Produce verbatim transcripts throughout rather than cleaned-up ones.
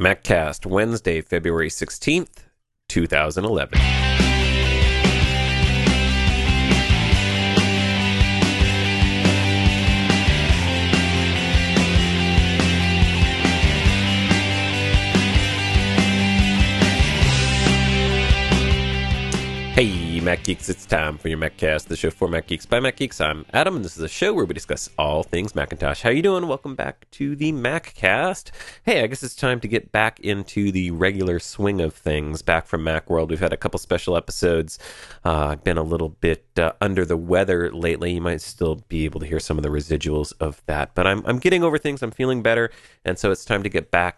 MacCast, Wednesday, February sixteenth, two thousand eleven. Hey, Mac Geeks, it's time for your MacCast, the show for Mac Geeks by Mac Geeks. I'm Adam, and this is a show where we discuss all things Macintosh. How you doing? Welcome back to the MacCast. Hey, I guess it's time to get back into the regular swing of things. Back from Macworld, we've had a couple special episodes. Uh, I've been a little bit uh, under the weather lately. You might still be able to hear some of the residuals of that, but I'm I'm getting over things. I'm feeling better, and so it's time to get back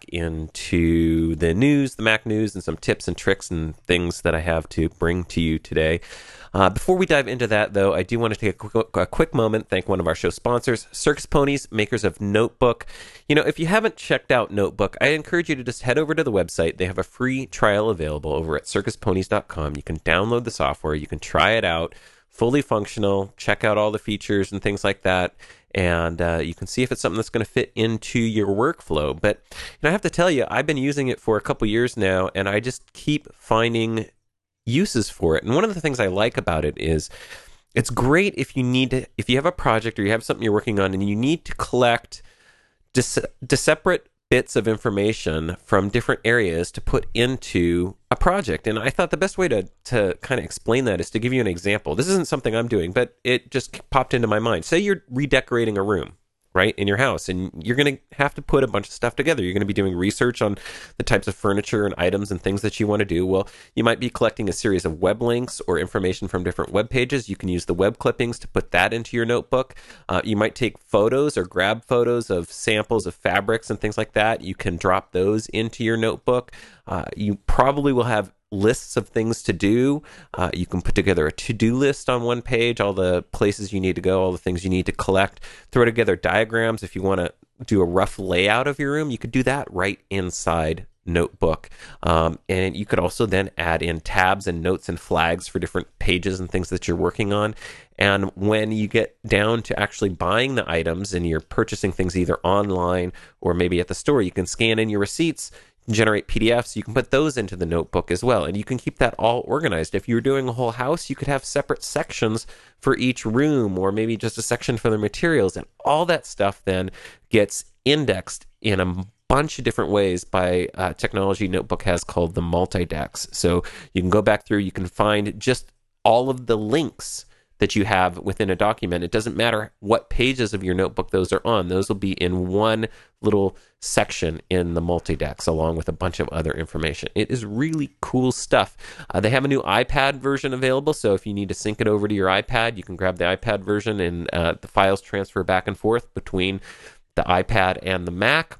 into the news, the Mac news, and some tips and tricks and things that I have to bring to you today. Uh, before we dive into that, though, I do want to take a quick, a quick moment, thank one of our show sponsors, Circus Ponies, makers of Notebook. You know, if you haven't checked out Notebook, I encourage you to just head over to the website. They have a free trial available over at circus ponies dot com. You can download the software, you can try it out, fully functional, check out all the features and things like that, and uh, you can see if it's something that's going to fit into your workflow. But you know, I have to tell you, I've been using it for a couple years now, and I just keep finding uses for it. And one of the things I like about it is it's great if you need to, if you have a project or you have something you're working on and you need to collect dis- dis- separate bits of information from different areas to put into a project. And I thought the best way to, to kind of explain that is to give you an example. This isn't something I'm doing, but it just popped into my mind. Say you're redecorating a room, right, in your house, and you're going to have to put a bunch of stuff together. You're going to be doing research on the types of furniture and items and things that you want to do. Well, you might be collecting a series of web links or information from different web pages. You can use the web clippings to put that into your notebook. Uh, you might take photos or grab photos of samples of fabrics and things like that. You can drop those into your notebook. Uh, you probably will have lists of things to do. Uh, you can put together a to-do list on one page, all the places you need to go, all the things you need to collect. Throw together diagrams. If you want to do a rough layout of your room, you could do that right inside Notebook. Um, and you could also then add in tabs and notes and flags for different pages and things that you're working on. And when you get down to actually buying the items and you're purchasing things either online or maybe at the store, you can scan in your receipts, generate P D Fs, you can put those into the notebook as well, and you can keep that all organized. If you're doing a whole house, you could have separate sections for each room, or maybe just a section for the materials, and all that stuff then gets indexed in a bunch of different ways by uh, technology Notebook has called the multi-dex. So you can go back through, you can find just all of the links that you have within a document. It doesn't matter what pages of your notebook those are on. Those will be in one little section in the multi-dex along with a bunch of other information. It is really cool stuff. Uh, they have a new iPad version available, so if you need to sync it over to your iPad, you can grab the iPad version and uh, the files transfer back and forth between the iPad and the Mac.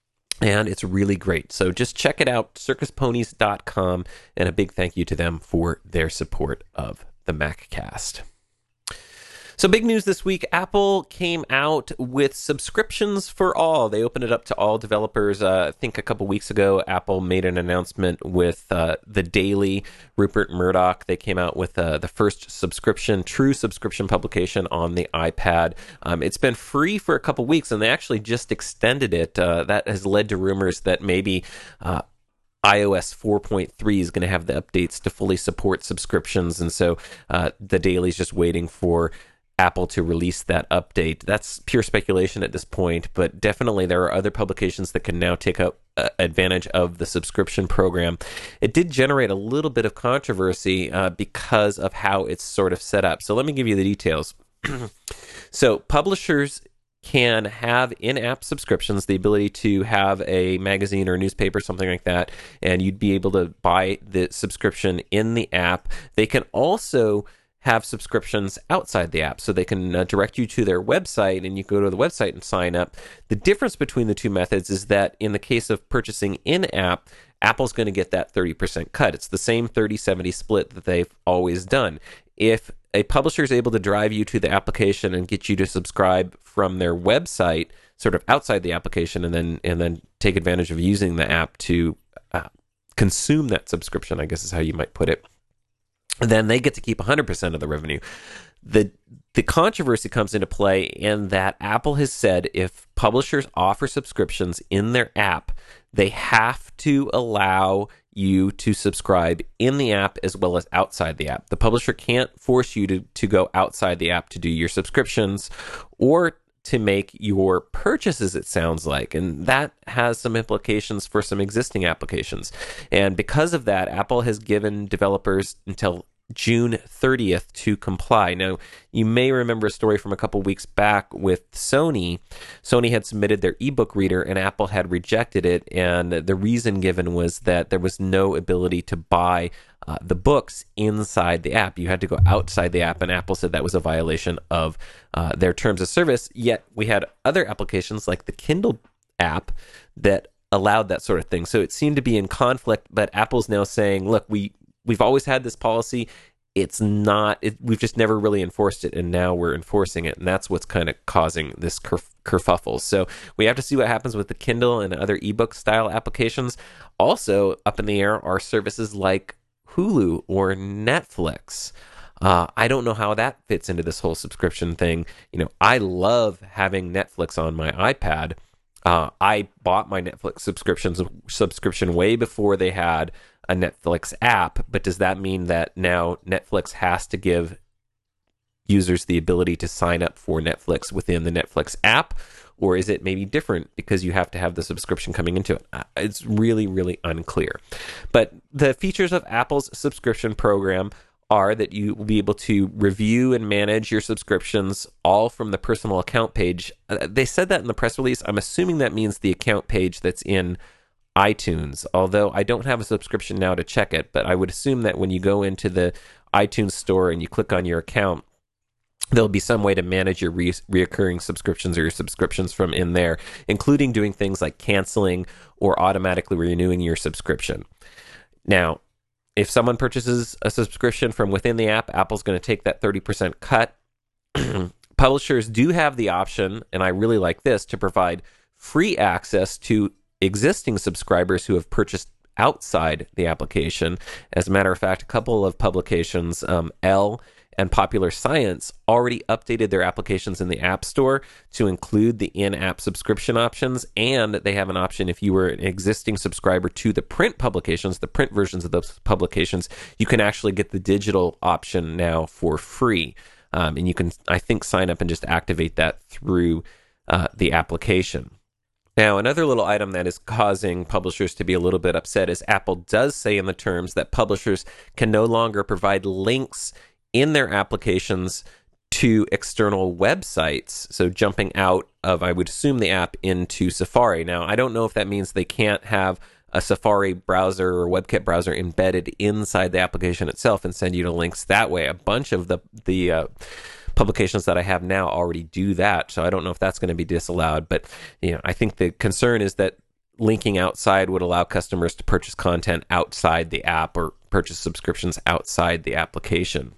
And it's really great. So just check it out, circus ponies dot com, and a big thank you to them for their support of the MacCast. So big news this week, Apple came out with subscriptions for all. They opened it up to all developers. Uh, I think a couple weeks ago, Apple made an announcement with uh, the Daily, Rupert Murdoch. They came out with uh, the first subscription, true subscription publication on the iPad. Um, it's been free for a couple weeks, and they actually just extended it. Uh, that has led to rumors that maybe Uh, iOS four point three is going to have the updates to fully support subscriptions, and so uh, the Daily's just waiting for Apple to release that update. That's pure speculation at this point, but definitely there are other publications that can now take up uh, advantage of the subscription program. It did generate a little bit of controversy uh, because of how it's sort of set up. So let me give you the details. So publishers can have in-app subscriptions, the ability to have a magazine or a newspaper, something like that, and you'd be able to buy the subscription in the app. They can also have subscriptions outside the app, so they can uh, direct you to their website, and you go to the website and sign up. The difference between the two methods is that in the case of purchasing in-app, Apple's going to get that thirty percent cut. It's the same thirty seventy split that they've always done. If a publisher is able to drive you to the application and get you to subscribe from their website, sort of outside the application, and then and then take advantage of using the app to uh, consume that subscription, I guess is how you might put it, then they get to keep one hundred percent of the revenue. The the controversy comes into play in that Apple has said if publishers offer subscriptions in their app, they have to allow you to subscribe in the app as well as outside the app. The publisher can't force you to, to go outside the app to do your subscriptions or to make your purchases, it sounds like. And that has some implications for some existing applications. And because of that, Apple has given developers until June thirtieth to comply. Now, you may remember a story from a couple weeks back with Sony. Sony had submitted their ebook reader and Apple had rejected it. And the reason given was that there was no ability to buy uh, the books inside the app. You had to go outside the app, and Apple said that was a violation of uh, their terms of service. Yet we had other applications like the Kindle app that allowed that sort of thing. So it seemed to be in conflict, but Apple's now saying, look, we We've always had this policy. It's not, it, we've just never really enforced it, and now we're enforcing it. And that's what's kind of causing this kerf- kerfuffle. So we have to see what happens with the Kindle and other ebook style applications. Also, up in the air are services like Hulu or Netflix. Uh, I don't know how that fits into this whole subscription thing. You know, I love having Netflix on my iPad. Uh, I bought my Netflix subscriptions subscription way before they had a Netflix app, but does that mean that now Netflix has to give users the ability to sign up for Netflix within the Netflix app? Or is it maybe different because you have to have the subscription coming into it? It's really, really unclear. But the features of Apple's subscription program are that you will be able to review and manage your subscriptions all from the personal account page. Uh, they said that in the press release. I'm assuming that means the account page that's in iTunes, although I don't have a subscription now to check it, but I would assume that when you go into the iTunes store and you click on your account, there'll be some way to manage your re- reoccurring subscriptions or your subscriptions from in there, including doing things like canceling or automatically renewing your subscription. Now, if someone purchases a subscription from within the app, Apple's going to take that thirty percent cut. Publishers do have the option, and I really like this, to provide free access to existing subscribers who have purchased outside the application. As a matter of fact, a couple of publications, um, Elle and Popular Science, already updated their applications in the App Store to include the in-app subscription options, and they have an option if you were an existing subscriber to the print publications, the print versions of those publications, you can actually get the digital option now for free. Um, and you can, I think, sign up and just activate that through uh, the application. Now, another little item that is causing publishers to be a little bit upset is Apple does say in the terms that publishers can no longer provide links in their applications to external websites. So jumping out of, I would assume, the app into Safari. Now, I don't know if that means they can't have a Safari browser or WebKit browser embedded inside the application itself and send you to links that way. A bunch of the the uh, publications that I have now already do that, so I don't know if that's going to be disallowed. But you know, I think the concern is that linking outside would allow customers to purchase content outside the app or purchase subscriptions outside the application.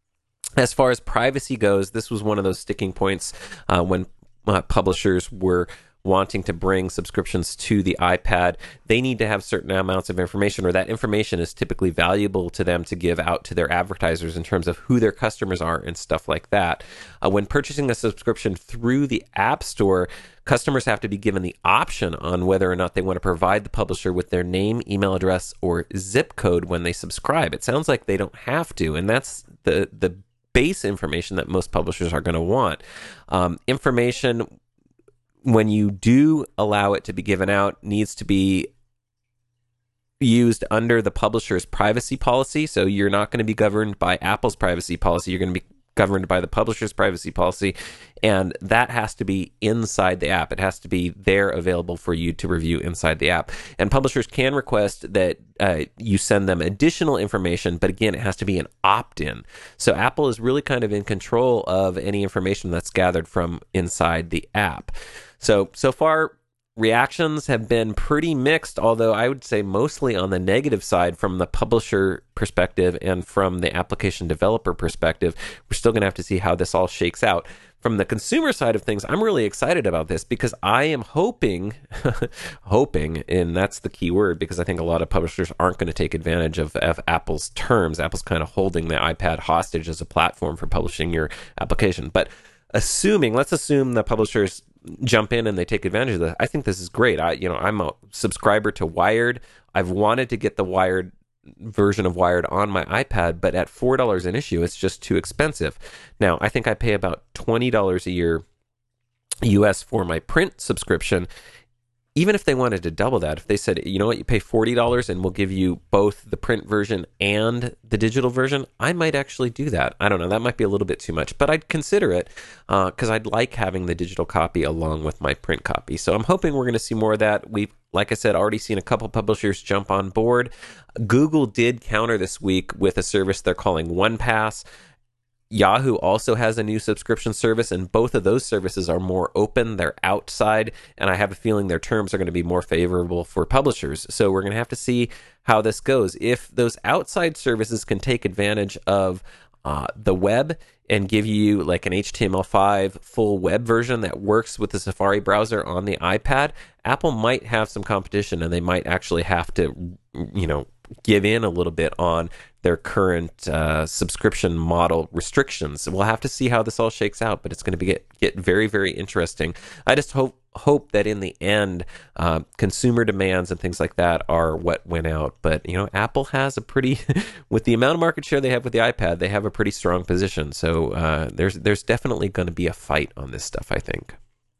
As far as privacy goes, this was one of those sticking points uh, when uh, publishers were wanting to bring subscriptions to the iPad. They need to have certain amounts of information, or that information is typically valuable to them to give out to their advertisers in terms of who their customers are and stuff like that. Uh, when purchasing a subscription through the App Store, customers have to be given the option on whether or not they want to provide the publisher with their name, email address, or zip code when they subscribe. It sounds like they don't have to, and that's the the base information that most publishers are going to want. Um, information, when you do allow it to be given out, needs to be used under the publisher's privacy policy. So you're not going to be governed by Apple's privacy policy. You're going to be governed by the publisher's privacy policy, and that has to be inside the app. It has to be there available for you to review inside the app. And publishers can request that uh, you send them additional information, but again, it has to be an opt-in. So Apple is really kind of in control of any information that's gathered from inside the app. So, so far, reactions have been pretty mixed, although I would say mostly on the negative side from the publisher perspective and from the application developer perspective. We're still going to have to see how this all shakes out. From the consumer side of things, I'm really excited about this because I am hoping, hoping, and that's the key word, because I think a lot of publishers aren't going to take advantage of, of Apple's terms. Apple's kind of holding the iPad hostage as a platform for publishing your application. But assuming, let's assume the publishers jump in and they take advantage of that. I think this is great. I, you know, I'm a subscriber to Wired. I've wanted to get the Wired version of Wired on my iPad, but at four dollars an issue, it's just too expensive. Now, I think I pay about twenty dollars a year U S for my print subscription. Even if they wanted to double that, if they said, you know what, you pay forty dollars and we'll give you both the print version and the digital version, I might actually do that. I don't know. That might be a little bit too much, but I'd consider it because uh, I'd like having the digital copy along with my print copy. So I'm hoping we're going to see more of that. We've, like I said, already seen a couple publishers jump on board. Google did counter this week with a service they're calling OnePass. Yahoo also has a new subscription service, and both of those services are more open. They're outside, and I have a feeling their terms are going to be more favorable for publishers. So we're going to have to see how this goes. If those outside services can take advantage of uh, the web and give you like an H T M L five full web version that works with the Safari browser on the iPad, Apple might have some competition, and they might actually have to, you know, give in a little bit on their current uh, subscription model restrictions. We'll have to see how this all shakes out, but it's going to be get, get very, very interesting. I just hope hope that in the end, uh, consumer demands and things like that are what win out. But, you know, Apple has a pretty, with the amount of market share they have with the iPad, they have a pretty strong position. So uh, there's there's definitely going to be a fight on this stuff, I think.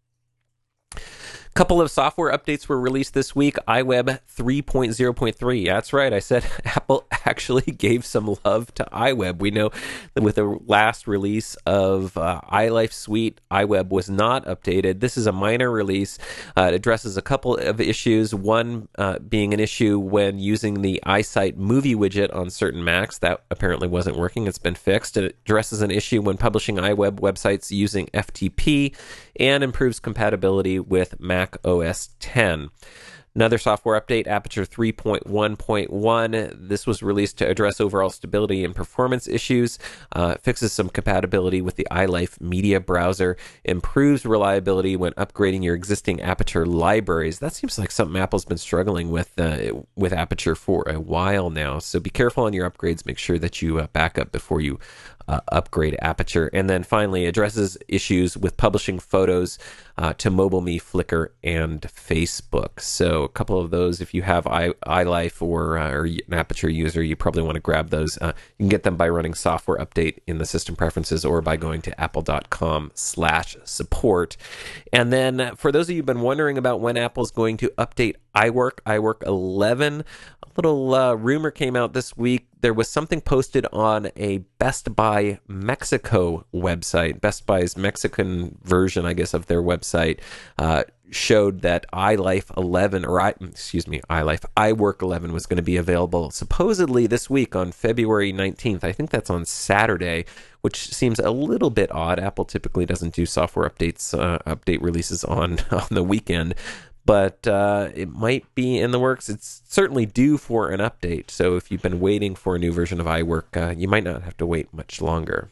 Couple of software updates were released this week. iWeb three point oh point three. That's right. I said Apple actually gave some love to iWeb. We know that with the last release of uh, iLife Suite, iWeb was not updated. This is a minor release. Uh, it addresses a couple of issues. One uh, being an issue when using the iSight movie widget on certain Macs. That apparently wasn't working. It's been fixed. It addresses an issue when publishing iWeb websites using F T P and improves compatibility with Mac O S ten. Another software update, Aperture three point one point one. This was released to address overall stability and performance issues, uh, fixes some compatibility with the iLife media browser, improves reliability when upgrading your existing Aperture libraries. That seems like something Apple's been struggling with uh, with Aperture for a while now. So be careful on your upgrades. Make sure that you uh, back up before you Uh, upgrade Aperture. And then finally addresses issues with publishing photos uh, to MobileMe, Flickr, and Facebook. So a couple of those, if you have I, iLife or, uh, or an Aperture user, you probably want to grab those. Uh, you can get them by running software update in the system preferences or by going to apple.com slash support. And then for those of you who've been wondering about when Apple's going to update iWork, iWork eleven, a little uh, rumor came out this week. There was something posted on a Best Buy Mexico website. Best Buy's Mexican version, I guess, of their website uh, showed that iLife eleven, or I, excuse me, iLife, iWork eleven was going to be available supposedly this week on February nineteenth. I think that's on Saturday, which seems a little bit odd. Apple typically doesn't do software updates, uh, update releases on, on the weekend. But uh, it might be in the works. It's certainly due for an update. So if you've been waiting for a new version of iWork, uh, you might not have to wait much longer.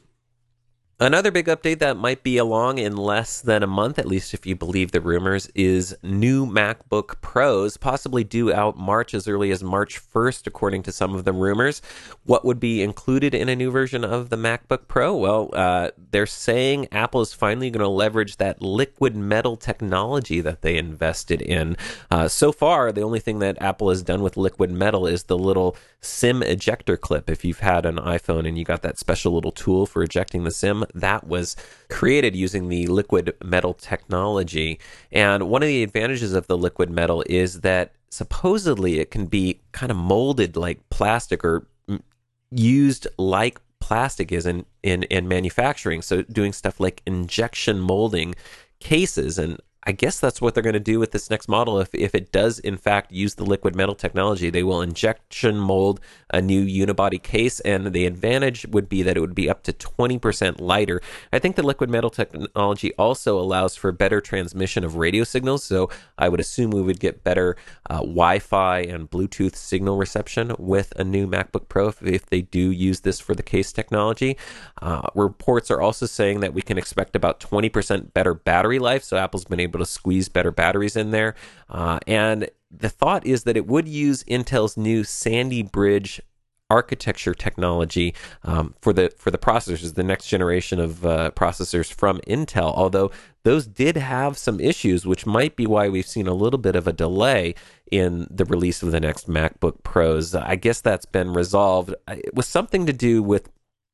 Another big update that might be along in less than a month, at least if you believe the rumors, is new MacBook Pros, possibly due out March, as early as March first, according to some of the rumors. What would be included in a new version of the MacBook Pro? Well, uh, they're saying Apple is finally going to leverage that liquid metal technology that they invested in. Uh, so far, the only thing that Apple has done with liquid metal is the little SIM ejector clip. If you've had an iPhone and you got that special little tool for ejecting the SIM, that was created using the liquid metal technology. And one of the advantages of the liquid metal is that supposedly it can be kind of molded like plastic or used like plastic is in, in, in manufacturing. So doing stuff like injection molding cases. And I guess that's what they're going to do with this next model. If if it does, in fact, use the liquid metal technology, they will injection mold a new unibody case, and the advantage would be that it would be up to twenty percent lighter. I think the liquid metal technology also allows for better transmission of radio signals, so I would assume we would get better uh, Wi-Fi and Bluetooth signal reception with a new MacBook Pro if, if they do use this for the case technology. Uh, reports are also saying that we can expect about twenty percent better battery life, so Apple's been able to squeeze better batteries in there. Uh, and the thought is that it would use Intel's new Sandy Bridge architecture technology um, for the for the processors, the next generation of uh, processors from Intel, although those did have some issues, which might be why we've seen a little bit of a delay in the release of the next MacBook Pros. I guess that's been resolved. It was something to do with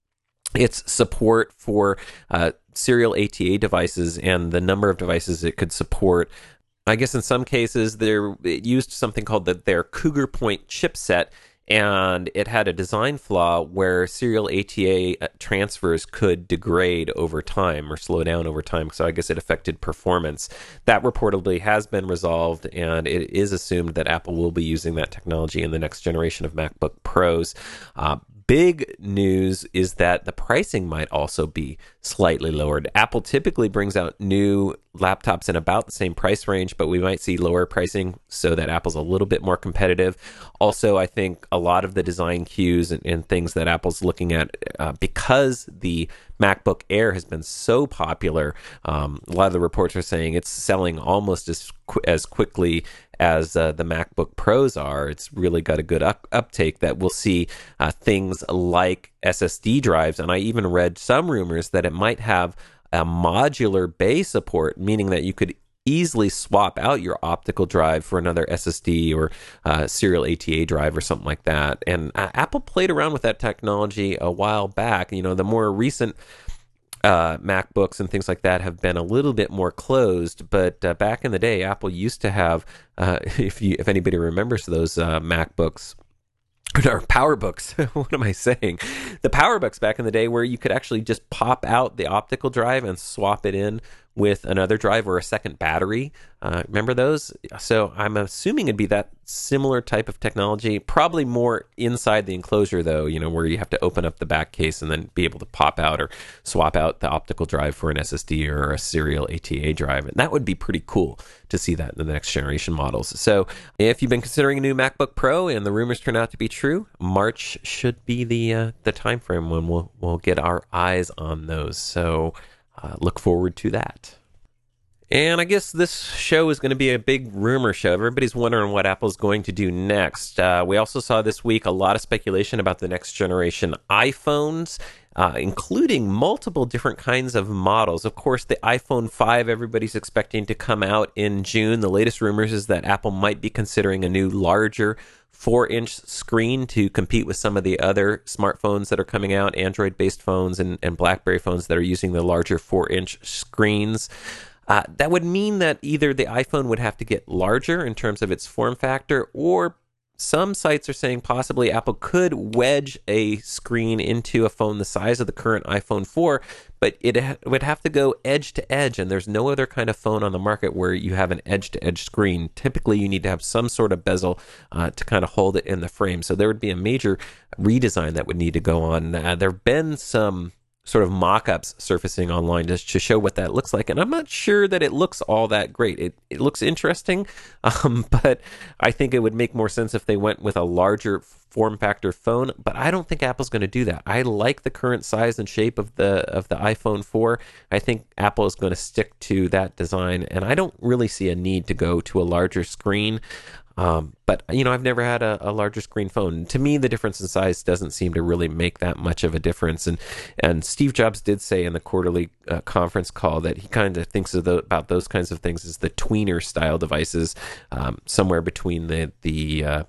its support for uh, serial A T A devices and the number of devices it could support. I guess in some cases, there it used something called the, their Cougar Point chipset, and it had a design flaw where serial A T A transfers could degrade over time or slow down over time. So I guess it affected performance. That reportedly has been resolved, and it is assumed that Apple will be using that technology in the next generation of MacBook Pros. Uh, Big news is that the pricing might also be slightly lowered. Apple typically brings out new laptops in about the same price range, but we might see lower pricing so that Apple's a little bit more competitive. Also, I think a lot of the design cues and, and things that Apple's looking at, uh, because the MacBook Air has been so popular, um, a lot of the reports are saying it's selling almost as qu- as quickly as uh, the MacBook Pros are. It's really got a good up- uptake that we'll see uh, things like S S D drives. And I even read some rumors that it might have a modular bay support, meaning that you could easily swap out your optical drive for another S S D or uh, serial A T A drive or something like that. And uh, Apple played around with that technology a while back. You know, the more recent Uh, MacBooks and things like that have been a little bit more closed, but uh, back in the day, Apple used to have, uh, if you if anybody remembers those uh, MacBooks, or PowerBooks, what am I saying? The PowerBooks back in the day where you could actually just pop out the optical drive and swap it in with another drive or a second battery. Uh, remember those? So I'm assuming it'd be that similar type of technology, probably more inside the enclosure though, you know, where you have to open up the back case and then be able to pop out or swap out the optical drive for an S S D or a serial A T A drive. And that would be pretty cool to see that in the next generation models. So if you've been considering a new MacBook Pro and the rumors turn out to be true, March should be the uh, the time frame when we'll, we'll get our eyes on those. So Uh, look forward to that. And I guess this show is going to be a big rumor show. Everybody's wondering what Apple's going to do next. Uh, we also saw this week a lot of speculation about the next generation iPhones, uh, including multiple different kinds of models. Of course, the iPhone five, everybody's expecting to come out in June. The latest rumors is that Apple might be considering a new, larger four-inch screen to compete with some of the other smartphones that are coming out, Android-based phones and, and BlackBerry phones that are using the larger four-inch screens. Uh, that would mean that either the iPhone would have to get larger in terms of its form factor, or some sites are saying possibly Apple could wedge a screen into a phone the size of the current iPhone four, but it ha- would have to go edge to edge, and there's no other kind of phone on the market where you have an edge-to-edge screen. Typically, you need to have some sort of bezel uh, to kind of hold it in the frame, so there would be a major redesign that would need to go on. Uh, there have been some sort of mock-ups surfacing online just to show what that looks like, and I'm not sure that it looks all that great. It it looks interesting, um, but I think it would make more sense if they went with a larger form factor phone, but I don't think Apple's going to do that. I like the current size and shape of the of the iPhone four. I think Apple is going to stick to that design, and I don't really see a need to go to a larger screen. Um, but, you know, I've never had a, a larger screen phone. To me, the difference in size doesn't seem to really make that much of a difference. And and Steve Jobs did say in the quarterly uh, conference call that he kind of thinks of the, about those kinds of things as the tweener style devices, um, somewhere between the the uh,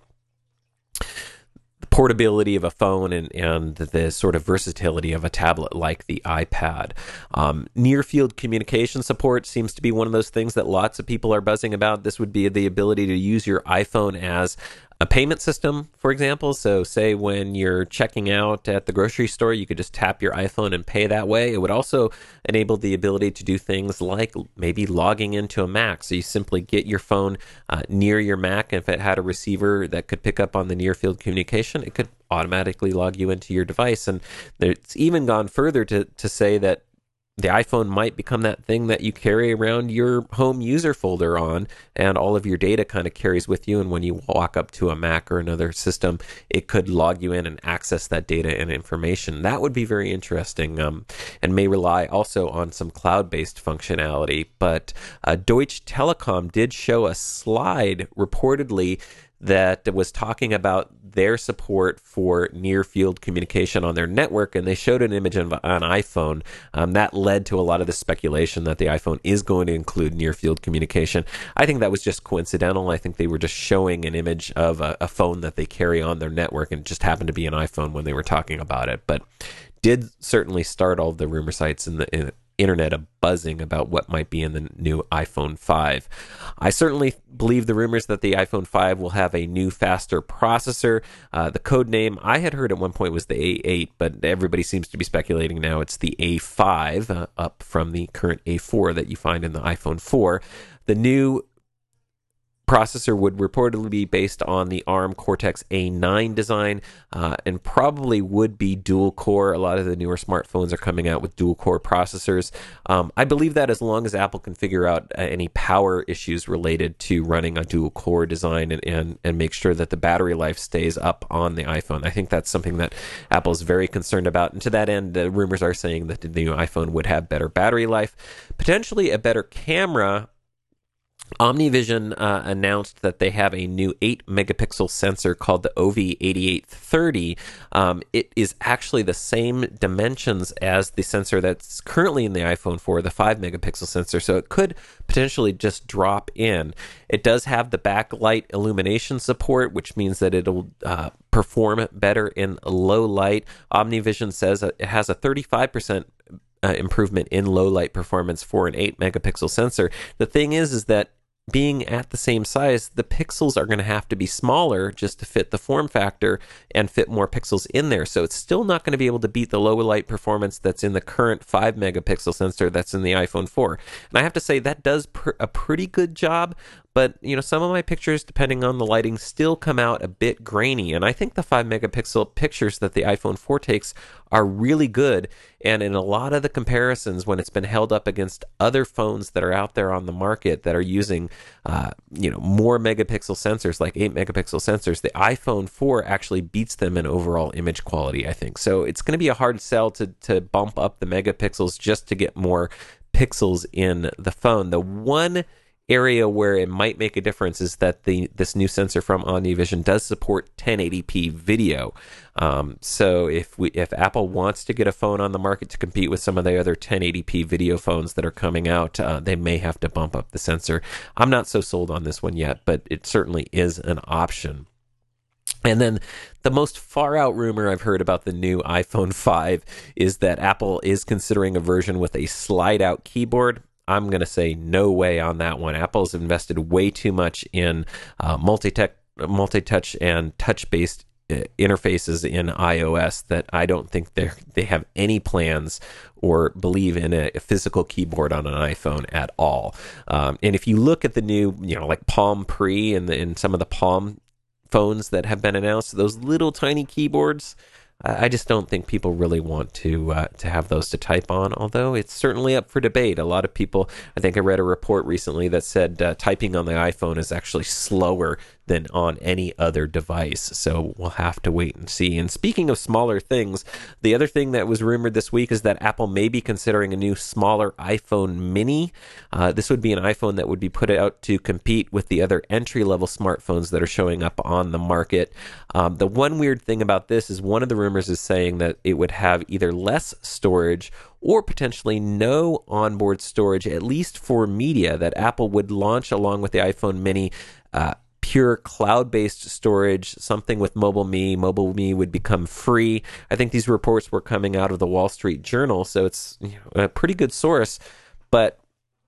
portability of a phone and, and the sort of versatility of a tablet like the iPad. Um, near field communication support seems to be one of those things that lots of people are buzzing about. This would be the ability to use your iPhone as a payment system, for example. So say when you're checking out at the grocery store, you could just tap your iPhone and pay that way. It would also enable the ability to do things like maybe logging into a Mac. So you simply get your phone uh, near your Mac. If it had a receiver that could pick up on the near field communication, it could automatically log you into your device. And it's even gone further to, to say that the iPhone might become that thing that you carry around your home user folder on, and all of your data kind of carries with you. And when you walk up to a Mac or another system, it could log you in and access that data and information. That would be very interesting, um, and may rely also on some cloud-based functionality. But uh, Deutsche Telekom did show a slide reportedly that was talking about their support for near field communication on their network, and they showed an image of an iPhone. Um, that led to a lot of the speculation that the iPhone is going to include near field communication. I think that was just coincidental. I think they were just showing an image of a, a phone that they carry on their network, and it just happened to be an iPhone when they were talking about it. But did certainly start all of the rumor sites in the in internet a buzzing about what might be in the new iPhone five. I certainly believe the rumors that the iPhone five will have a new, faster processor. Uh, the code name I had heard at one point was the A eight, but everybody seems to be speculating now it's the A five, uh, up from the current A four that you find in the iPhone four. The new processor would reportedly be based on the ARM Cortex A nine design, uh, and probably would be dual core. A lot of the newer smartphones are coming out with dual core processors. Um, I believe that as long as Apple can figure out uh, any power issues related to running a dual core design and, and, and make sure that the battery life stays up on the iPhone. I think that's something that Apple is very concerned about. And to that end, the rumors are saying that the new iPhone would have better battery life, potentially a better camera. OmniVision uh, announced that they have a new eight megapixel sensor called the O V eighty-eight thirty. Um, it is actually the same dimensions as the sensor that's currently in the iPhone four, the five megapixel sensor, so it could potentially just drop in. It does have the backlight illumination support, which means that it'll uh, perform better in low light. OmniVision says it has a thirty-five percent Uh, improvement in low light performance for an eight megapixel sensor. The thing is, is that being at the same size, the pixels are going to have to be smaller just to fit the form factor and fit more pixels in there. So it's still not going to be able to beat the low light performance that's in the current five megapixel sensor that's in the iPhone four. And I have to say that does pr- a pretty good job. But, you know, some of my pictures, depending on the lighting, still come out a bit grainy. And I think the five megapixel pictures that the iPhone four takes are really good. And in a lot of the comparisons, when it's been held up against other phones that are out there on the market that are using, uh, you know, more megapixel sensors, like eight megapixel sensors, the iPhone four actually beats them in overall image quality, I think. So it's going to be a hard sell to, to bump up the megapixels just to get more pixels in the phone. The one area where it might make a difference is that the this new sensor from OmniVision does support ten eighty p video. Um, so if we if Apple wants to get a phone on the market to compete with some of the other ten eighty p video phones that are coming out, uh, they may have to bump up the sensor. I'm not so sold on this one yet, but it certainly is an option. And then the most far out rumor I've heard about the new iPhone five is that Apple is considering a version with a slide out keyboard. I'm going to say no way on that one. Apple's invested way too much in uh, multi-touch, multi-touch and touch-based uh, interfaces in iOS that I don't think they they have any plans or believe in a, a physical keyboard on an iPhone at all. Um, and if you look at the new, you know, like Palm Pre and, the, and some of the Palm phones that have been announced, those little tiny keyboards, I just don't think people really want to uh, to have those to type on, although it's certainly up for debate. A lot of people, I think I read a report recently that said uh, typing on the iPhone is actually slower than on any other device. So we'll have to wait and see. And speaking of smaller things, the other thing that was rumored this week is that Apple may be considering a new smaller iPhone mini. Uh, this would be an iPhone that would be put out to compete with the other entry-level smartphones that are showing up on the market. Um, the one weird thing about this is one of the rumors is saying that it would have either less storage or potentially no onboard storage, at least for media, that Apple would launch along with the iPhone mini uh, pure cloud-based storage, something with MobileMe. MobileMe would become free. I think these reports were coming out of the Wall Street Journal, so it's, you know, a pretty good source. But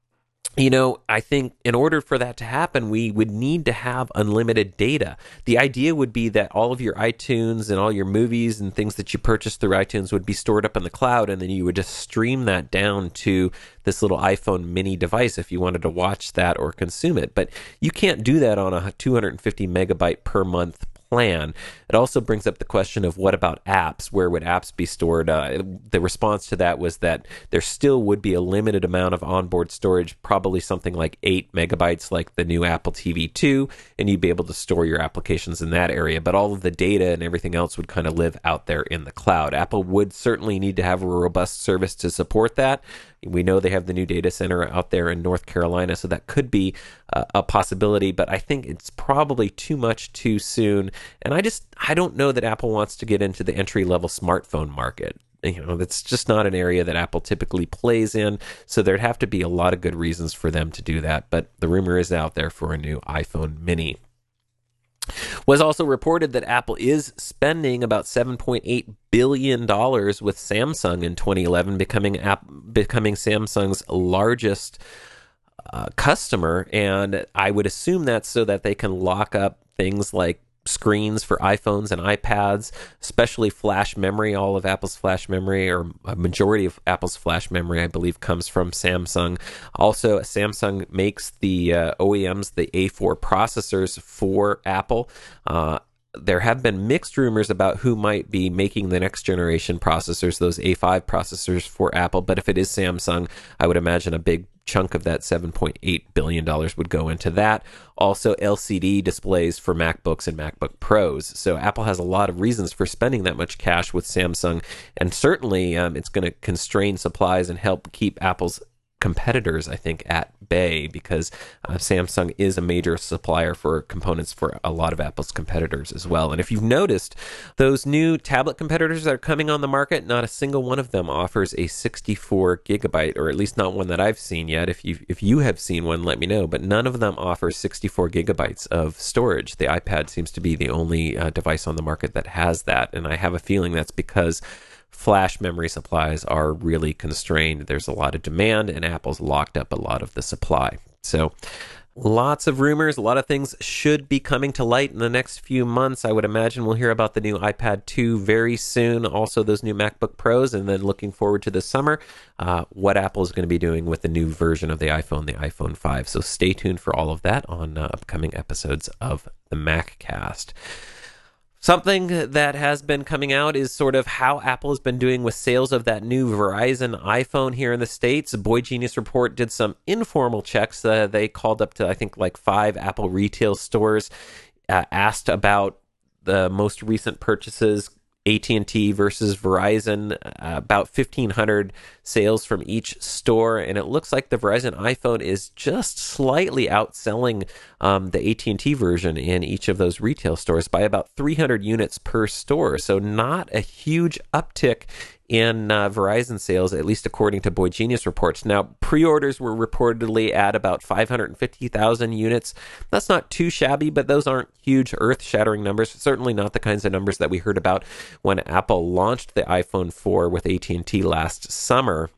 you know, I think in order for that to happen, we would need to have unlimited data. The idea would be that all of your iTunes and all your movies and things that you purchase through iTunes would be stored up in the cloud, and then you would just stream that down to this little iPhone mini device if you wanted to watch that or consume it. But you can't do that on a two hundred fifty megabyte per month plan. It also brings up the question of what about apps? Where would apps be stored? Uh, the response to that was that there still would be a limited amount of onboard storage, probably something like eight megabytes like the new Apple T V two, and you'd be able to store your applications in that area. But all of the data and everything else would kind of live out there in the cloud. Apple would certainly need to have a robust service to support that. We know they have the new data center out there in North Carolina, so that could be uh, a possibility, but I think it's probably too much too soon. And I just, I don't know that Apple wants to get into the entry-level smartphone market. You know, that's just not an area that Apple typically plays in, so there'd have to be a lot of good reasons for them to do that. But the rumor is out there for a new iPhone mini. Was also reported that Apple is spending about seven point eight billion dollars with Samsung in twenty eleven, becoming app, becoming Samsung's largest uh, customer. And I would assume that's so that they can lock up things like screens for iPhones and iPads, especially flash memory. All of Apple's flash memory, or a majority of Apple's flash memory, I believe, comes from Samsung. Also, Samsung makes the uh, O E Ms, the A four processors for Apple. Uh, there have been mixed rumors about who might be making the next generation processors, those A five processors for Apple. But if it is Samsung, I would imagine a big chunk of that seven point eight billion dollars would go into that. Also, L C D displays for MacBooks and MacBook Pros. So Apple has a lot of reasons for spending that much cash with Samsung, and certainly um, it's going to constrain supplies and help keep Apple's competitors, I think, at bay, because uh, Samsung is a major supplier for components for a lot of Apple's competitors as well. And if you've noticed, those new tablet competitors that are coming on the market, not a single one of them offers a sixty-four gigabyte, or at least not one that I've seen yet. If you if you have seen one, let me know. But none of them offers sixty-four gigabytes of storage. The iPad seems to be the only uh, device on the market that has that, and I have a feeling that's because flash memory supplies are really constrained. There's a lot of demand, and Apple's locked up a lot of the supply. So lots of rumors, a lot of things should be coming to light in the next few months. I would imagine we'll hear about the new iPad two very soon, also those new MacBook Pros, and then looking forward to the summer, uh, what Apple is going to be doing with the new version of the iPhone, the iPhone five. So stay tuned for all of that on uh, upcoming episodes of the MacCast. Something that has been coming out is sort of how Apple has been doing with sales of that new Verizon iPhone here in the States. Boy Genius Report did some informal checks. Uh, they called up to, I think, like five Apple retail stores, uh, asked about the most recent purchases, A T and T versus Verizon, uh, about fifteen hundred sales from each store, and it looks like the Verizon iPhone is just slightly outselling um, the A T and T version in each of those retail stores by about three hundred units per store. So not a huge uptick in uh, Verizon sales, at least according to Boy Genius reports. Now, pre-orders were reportedly at about five hundred fifty thousand units. That's not too shabby, but those aren't huge earth-shattering numbers. Certainly not the kinds of numbers that we heard about when Apple launched the iPhone four with A T and T last summer.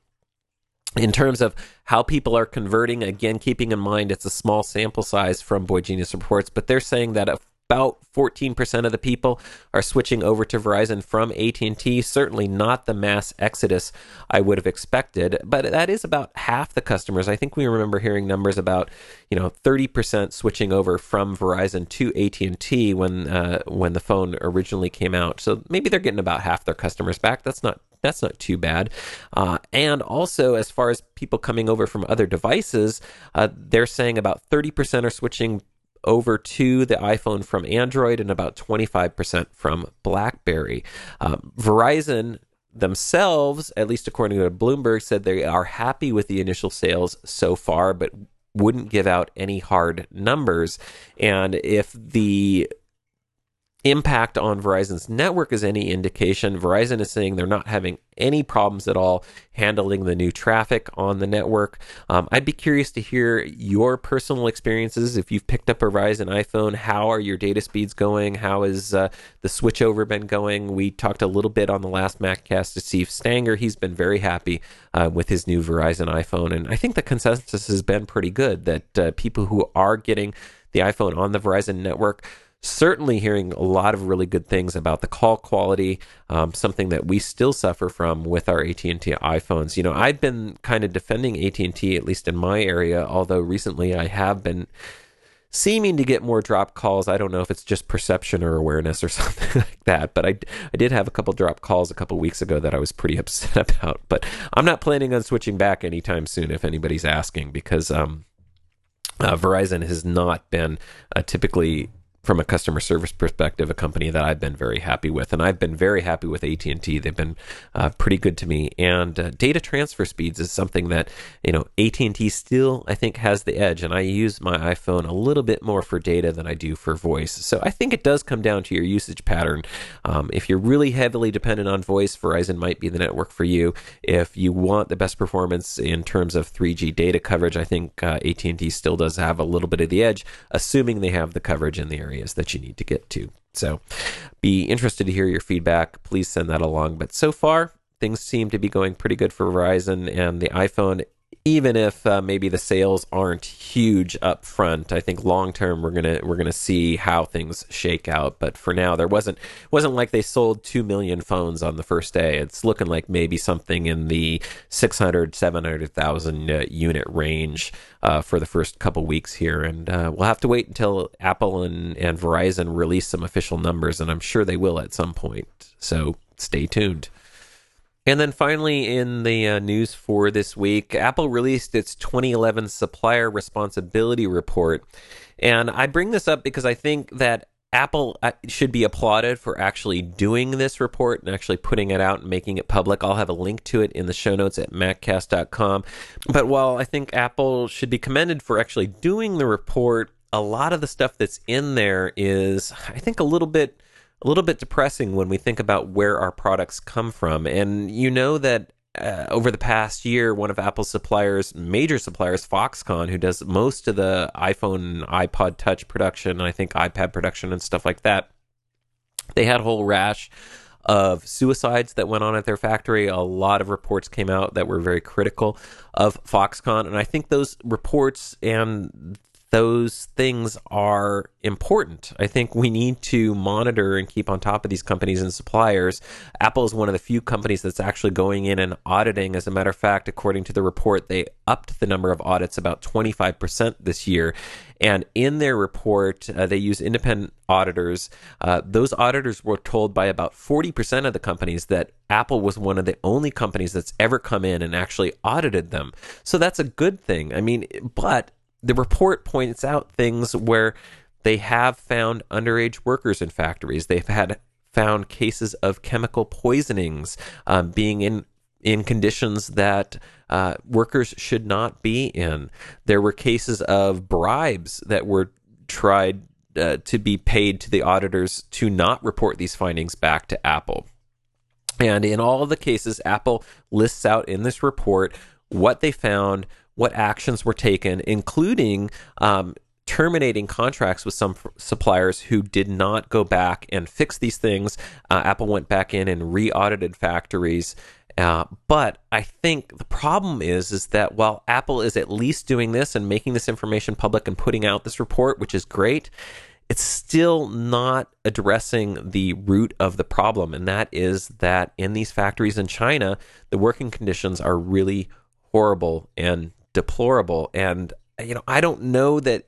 In terms of how people are converting, again, keeping in mind it's a small sample size from Boy Genius reports, but they're saying that about fourteen percent of the people are switching over to Verizon from A T and T. Certainly not the mass exodus I would have expected, but that is about half the customers. I think we remember hearing numbers about, you know, thirty percent switching over from Verizon to A T and T when uh, when the phone originally came out. So maybe they're getting about half their customers back. That's not That's not too bad. Uh, and also, as far as people coming over from other devices, uh, they're saying about thirty percent are switching over to the iPhone from Android and about twenty-five percent from BlackBerry. Um, Verizon themselves, at least according to Bloomberg, said they are happy with the initial sales so far, but wouldn't give out any hard numbers. And if the impact on Verizon's network is any indication, Verizon is saying they're not having any problems at all handling the new traffic on the network. Um, I'd be curious to hear your personal experiences. If you've picked up a Verizon iPhone, how are your data speeds going? How has uh, the switchover been going? We talked a little bit on the last MacCast to Steve Stanger. He's been very happy uh, with his new Verizon iPhone, and I think the consensus has been pretty good that uh, people who are getting the iPhone on the Verizon network, certainly hearing a lot of really good things about the call quality, um, something that we still suffer from with our A T and T iPhones. You know, I've been kind of defending A T and T, at least in my area, although recently I have been seeming to get more drop calls. I don't know if it's just perception or awareness or something like that, but I, I did have a couple drop calls a couple weeks ago that I was pretty upset about. But I'm not planning on switching back anytime soon if anybody's asking, because um, uh, Verizon has not been uh, typically from a customer service perspective, a company that I've been very happy with, and I've been very happy with A T and T. They've been uh, pretty good to me, and uh, data transfer speeds is something that, you know, A T and T still, I think, has the edge, and I use my iPhone a little bit more for data than I do for voice. So I think it does come down to your usage pattern. Um, if you're really heavily dependent on voice, Verizon might be the network for you. If you want the best performance in terms of three G data coverage, I think uh, A T and T still does have a little bit of the edge, assuming they have the coverage in the area areas that you need to get to. So be interested to hear your feedback. Please send that along. But so far, things seem to be going pretty good for Verizon and the iPhone, even if uh, maybe the sales aren't huge up front. I think long term we're gonna we're gonna see how things shake out. But for now, there wasn't wasn't like they sold two million phones on the first day. It's looking like maybe something in the six hundred, seven hundred thousand uh, unit range uh, for the first couple weeks here. And uh, we'll have to wait until Apple and, and Verizon release some official numbers, and I'm sure they will at some point. So stay tuned. And then finally, in the uh, news for this week, Apple released its twenty eleven Supplier Responsibility Report. And I bring this up because I think that Apple should be applauded for actually doing this report and actually putting it out and making it public. I'll have a link to it in the show notes at maccast dot com. But while I think Apple should be commended for actually doing the report, a lot of the stuff that's in there is, I think, a little bit... a little bit depressing when we think about where our products come from. And you know that uh, over the past year, one of Apple's suppliers, major suppliers, Foxconn, who does most of the iPhone, iPod Touch production, and I think iPad production and stuff like that, they had a whole rash of suicides that went on at their factory. A lot of reports came out that were very critical of Foxconn. And I think those reports and those things are important. I think we need to monitor and keep on top of these companies and suppliers. Apple is one of the few companies that's actually going in and auditing. As a matter of fact, according to the report, they upped the number of audits about twenty-five percent this year. And in their report, uh, they use independent auditors. Uh, those auditors were told by about forty percent of the companies that Apple was one of the only companies that's ever come in and actually audited them. So that's a good thing. I mean, but the report points out things where they have found underage workers in factories. They've had found cases of chemical poisonings, um, being in in conditions that uh, workers should not be in. There were cases of bribes that were tried uh, to be paid to the auditors to not report these findings back to Apple. And in all of the cases, Apple lists out in this report what they found, what actions were taken, including um, terminating contracts with some f- suppliers who did not go back and fix these things. Uh, Apple went back in and re-audited factories. Uh, but I think the problem is, is that while Apple is at least doing this and making this information public and putting out this report, which is great, it's still not addressing the root of the problem. And that is that in these factories in China, the working conditions are really horrible and deplorable. And, you know, I don't know that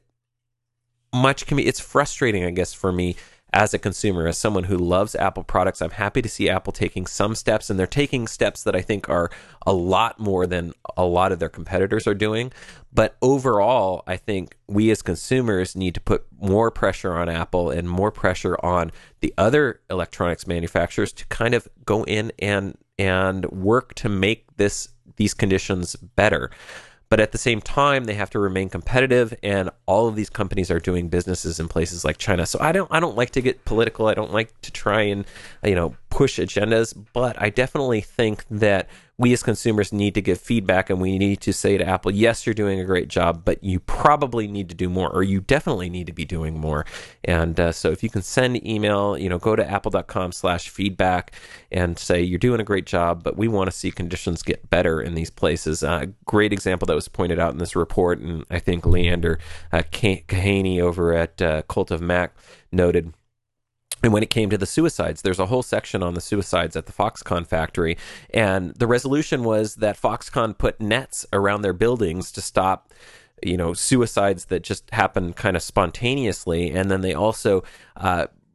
much can be, it's frustrating, I guess, for me as a consumer, as someone who loves Apple products. I'm happy to see Apple taking some steps, and they're taking steps that I think are a lot more than a lot of their competitors are doing. But overall, I think we as consumers need to put more pressure on Apple and more pressure on the other electronics manufacturers to kind of go in and and work to make this these conditions better. But at the same time, they have to remain competitive, and all of these companies are doing businesses in places like China. So I don't I don't like to get political. I don't like to try and, you know, push agendas, but I definitely think that we as consumers need to give feedback, and we need to say to Apple, yes, you're doing a great job, but you probably need to do more, or you definitely need to be doing more. And uh, so if you can send email, you know, go to apple.com slash feedback and say you're doing a great job, but we want to see conditions get better in these places. A uh, great example that was pointed out in this report, and I think Leander uh, Kahaney over at uh, Cult of Mac noted. And when it came to the suicides, there's a whole section on the suicides at the Foxconn factory. And the resolution was that Foxconn put nets around their buildings to stop, you know, suicides that just happen kind of spontaneously. And then they also uh,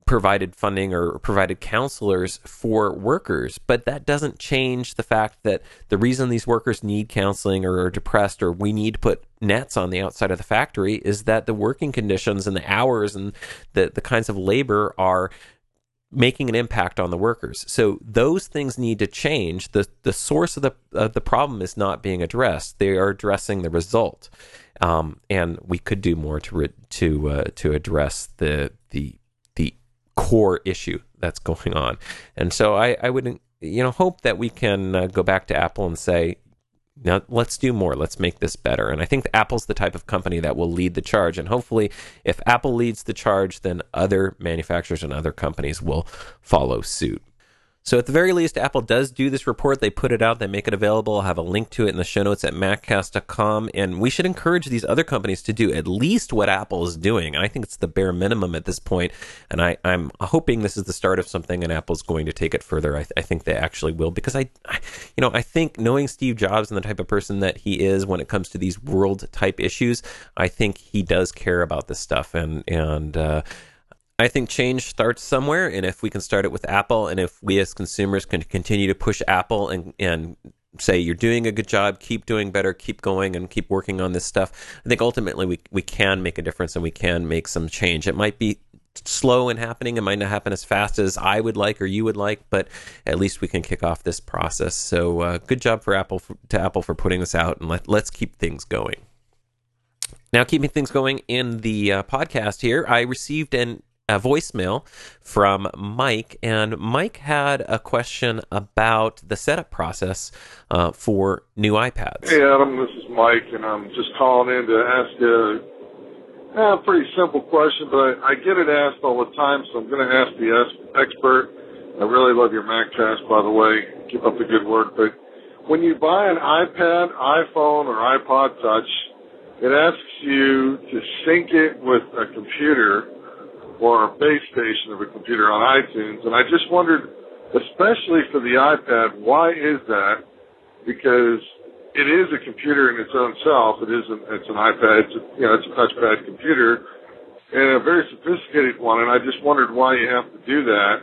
provided funding or provided counselors for workers, but that doesn't change the fact that the reason these workers need counseling or are depressed or we need to put nets on the outside of the factory is that the working conditions and the hours and the, the kinds of labor are making an impact on the workers. So those things need to change. The the source of the of the problem is not being addressed. They are addressing the result. Um, and we could do more to re- to uh, to address the the the core issue that's going on. And so I, I would you know hope that we can uh, go back to Apple and say, now let's do more. Let's make this better. And I think that Apple's the type of company that will lead the charge. And hopefully, if Apple leads the charge, then other manufacturers and other companies will follow suit. So at the very least, Apple does do this report. They put it out. They make it available. I'll have a link to it in the show notes at maccast dot com. And we should encourage these other companies to do at least what Apple is doing. I think it's the bare minimum at this point. And I, I'm hoping this is the start of something and Apple's going to take it further. I, I think they actually will, because I, I, you know, I think knowing Steve Jobs and the type of person that he is when it comes to these world type issues, I think he does care about this stuff. And, and, uh, I think change starts somewhere, and if we can start it with Apple, and if we as consumers can continue to push Apple and, and say, you're doing a good job, keep doing better, keep going, and keep working on this stuff, I think ultimately we, we can make a difference and we can make some change. It might be slow in happening. It might not happen as fast as I would like or you would like, but at least we can kick off this process. So uh, good job for Apple for, to Apple for putting this out, and let, let's keep things going. Now, keeping things going in the uh, podcast here, I received an a voicemail from Mike, and Mike had a question about the setup process uh, for new iPads. Hey, Adam, this is Mike, and I'm just calling in to ask a, a pretty simple question, but I, I get it asked all the time, so I'm going to ask the expert. I really love your MacCast, by the way. Keep up the good work. But when you buy an iPad, iPhone, or iPod Touch, it asks you to sync it with a computer or a base station of a computer on iTunes. And I just wondered, especially for the iPad, why is that? Because it is a computer in its own self. It isn't, it's an iPad, it's a, you know, it's a touchpad computer, and a very sophisticated one, and I just wondered why you have to do that.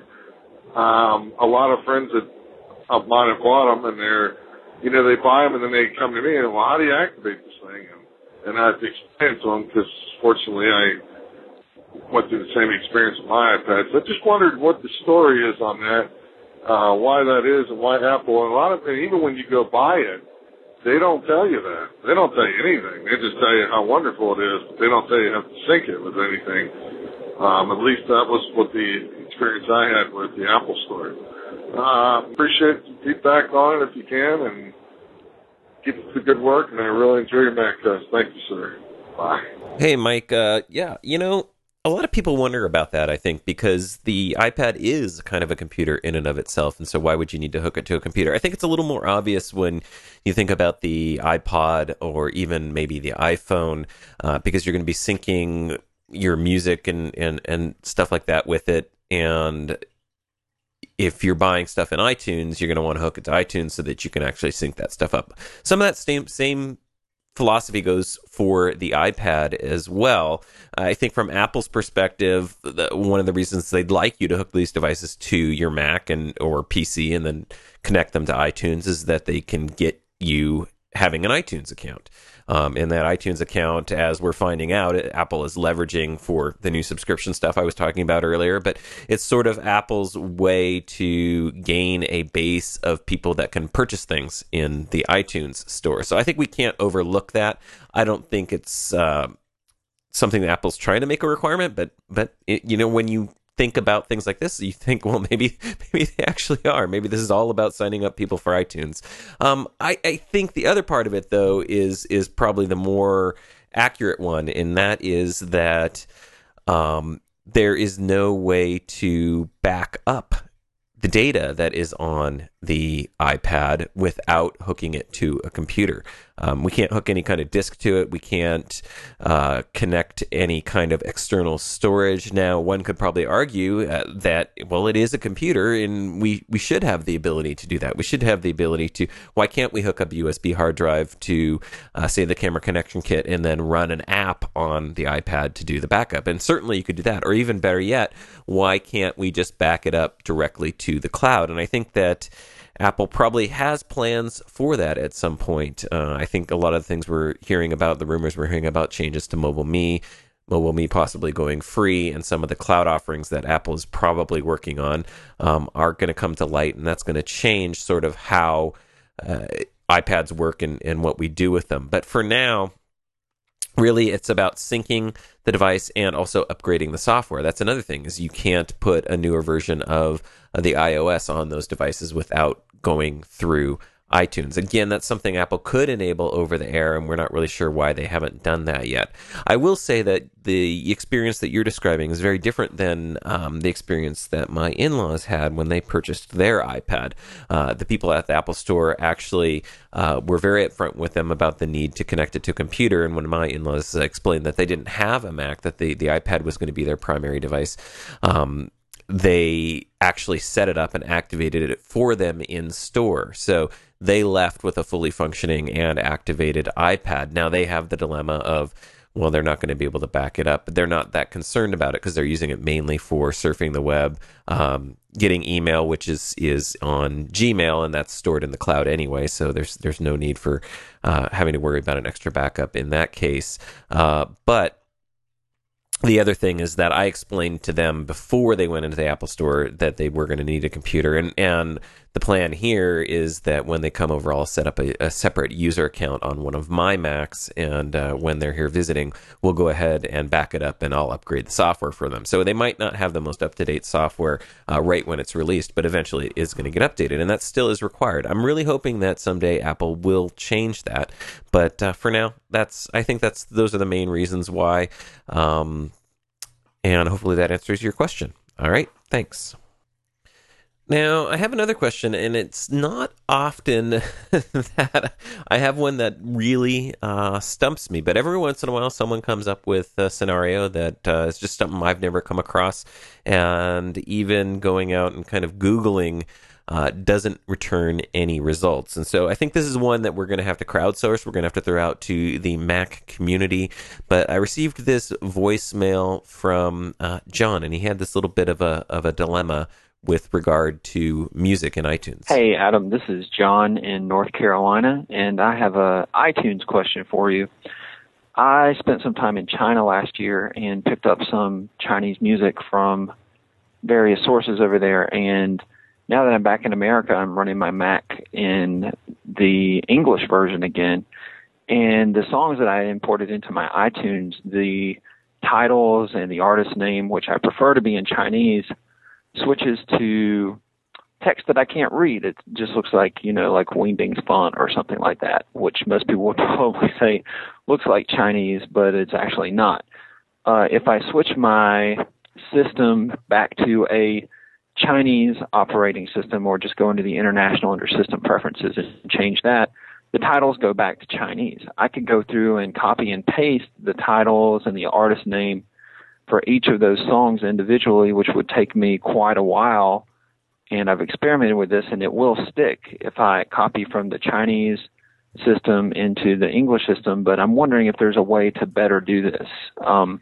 Um, a lot of friends that, of mine have bought them, and they're, you know, they buy them, and then they come to me, and, well, how do you activate this thing? And, and I have to explain to them, because fortunately I went through the same experience with my iPad. So I just wondered what the story is on that, uh, why that is, and why Apple, and a lot of, and even when you go buy it, they don't tell you that. They don't tell you anything. They just tell you how wonderful it is, but they don't tell you you have to sync it with anything. Um, at least that was what the experience I had with the Apple store. Uh, appreciate the feedback on it if you can, and keep up the good work, and I really enjoy your MacCast. Thank you, sir. Bye. Hey, Mike. Uh, yeah, you know, a lot of people wonder about that, I think, because the iPad is kind of a computer in and of itself, and so why would you need to hook it to a computer? I think it's a little more obvious when you think about the iPod or even maybe the iPhone, uh, because you're going to be syncing your music and, and, and stuff like that with it, and if you're buying stuff in iTunes, you're going to want to hook it to iTunes so that you can actually sync that stuff up. Some of that same same philosophy goes for the iPad as well. I think from Apple's perspective, the, one of the reasons they'd like you to hook these devices to your Mac and or P C and then connect them to iTunes is that they can get you having an iTunes account. Um, and that iTunes account, as we're finding out, Apple is leveraging for the new subscription stuff I was talking about earlier. But it's sort of Apple's way to gain a base of people that can purchase things in the iTunes store. So I think we can't overlook that. I don't think it's uh, something that Apple's trying to make a requirement. But, but it, you know, when you think about things like this, you think, well, maybe maybe they actually are. Maybe this is all about signing up people for iTunes. Um, I, I think the other part of it, though, is is probably the more accurate one, and that is that um, there is no way to back up the data that is on the iPad without hooking it to a computer. Um, we can't hook any kind of disk to it. We can't uh, connect any kind of external storage. Now, one could probably argue uh, that, well, it is a computer, and we, we should have the ability to do that. We should have the ability to, why can't we hook up a U S B hard drive to, uh, say, the camera connection kit and then run an app on the iPad to do the backup? And certainly you could do that. Or even better yet, why can't we just back it up directly to the cloud? And I think that Apple probably has plans for that at some point. Uh, I think a lot of the things we're hearing about, the rumors we're hearing about changes to Mobile Me, Mobile Me possibly going free, and some of the cloud offerings that Apple is probably working on um, are going to come to light, and that's going to change sort of how uh, iPads work and, and what we do with them. But for now, really, it's about syncing the device and also upgrading the software. That's another thing, is you can't put a newer version of uh, the iOS on those devices without going through iTunes. Again, that's something Apple could enable over the air, and we're not really sure why they haven't done that yet. I will say that the experience that you're describing is very different than um, the experience that my in-laws had when they purchased their iPad. Uh, the people at the Apple Store actually uh, were very upfront with them about the need to connect it to a computer, and when my in-laws explained that they didn't have a Mac, that the, the iPad was going to be their primary device, um, they actually set it up and activated it for them in store. So they left with a fully functioning and activated iPad. Now they have the dilemma of, well, they're not going to be able to back it up, but they're not that concerned about it because they're using it mainly for surfing the web, um, getting email, which is is on Gmail, and that's stored in the cloud anyway. So there's there's no need for uh, having to worry about an extra backup in that case. Uh, but the other thing is that I explained to them before they went into the Apple Store that they were going to need a computer. And, and the plan here is that when they come over, I'll set up a, a separate user account on one of my Macs. And uh, when they're here visiting, we'll go ahead and back it up, and I'll upgrade the software for them. So they might not have the most up-to-date software uh, right when it's released, but eventually it is going to get updated. And that still is required. I'm really hoping that someday Apple will change that. But uh, for now, that's I think that's those are the main reasons why. Um, and hopefully that answers your question. All right, thanks. Now, I have another question, and it's not often that I have one that really uh, stumps me, but every once in a while someone comes up with a scenario that uh, is just something I've never come across, and even going out and kind of Googling uh, doesn't return any results. And so I think this is one that we're going to have to crowdsource. We're going to have to throw out to the Mac community. But I received this voicemail from uh, John, and he had this little bit of a of a dilemma with regard to music in iTunes. Hey, Adam, this is John in North Carolina, and I have a iTunes question for you. I spent some time in China last year and picked up some Chinese music from various sources over there, and now that I'm back in America, I'm running my Mac in the English version again, and the songs that I imported into my iTunes, the titles and the artist name, which I prefer to be in Chinese, switches to text that I can't read. It just looks like, you know, like Wingding's font or something like that, which most people would probably say looks like Chinese, but it's actually not. Uh, if I switch my system back to a Chinese operating system, or just go into the international under system preferences and change that, the titles go back to Chinese. I could go through and copy and paste the titles and the artist name for each of those songs individually, which would take me quite a while. And I've experimented with this, and it will stick if I copy from the Chinese system into the English system. But I'm wondering if there's a way to better do this. Um,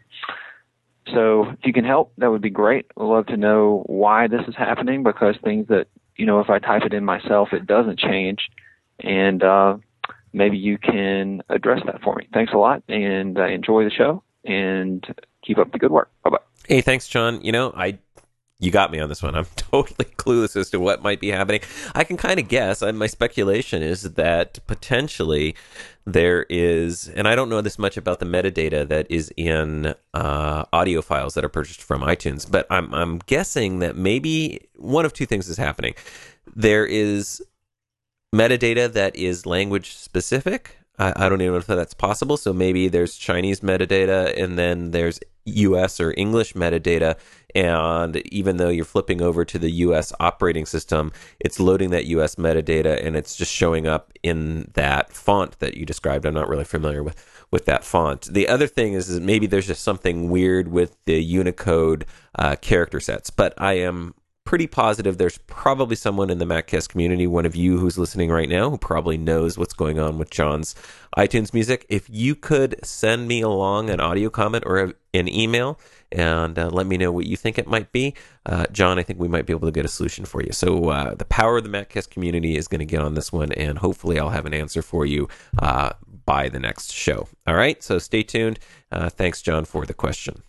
so if you can help, that would be great. I'd love to know why this is happening, because things that, you know, if I type it in myself, it doesn't change. And uh, maybe you can address that for me. Thanks a lot, and uh, enjoy the show, and keep up the good work. Bye-bye. Hey, thanks, John. You know, I you got me on this one. I'm totally clueless as to what might be happening. I can kind of guess. I, my speculation is that potentially there is, and I don't know this much about the metadata that is in uh, audio files that are purchased from iTunes, but I'm I'm guessing that maybe one of two things is happening. There is metadata that is language specific, I, I don't even know if that's possible. So maybe there's Chinese metadata and then there's U S or English metadata. And even though you're flipping over to the U S operating system, it's loading that U S metadata and it's just showing up in that font that you described. I'm not really familiar with, with that font. The other thing is, is maybe there's just something weird with the Unicode uh, character sets, but I am pretty positive there's probably someone in the MacCast community, one of you who's listening right now, who probably knows what's going on with John's iTunes music. If you could send me along an audio comment or a, an email and uh, let me know what you think it might be, uh, John, I think we might be able to get a solution for you. So uh, the power of the MacCast community is going to get on this one, and hopefully I'll have an answer for you uh, by the next show. All right, so stay tuned. Uh, thanks, John, for the question.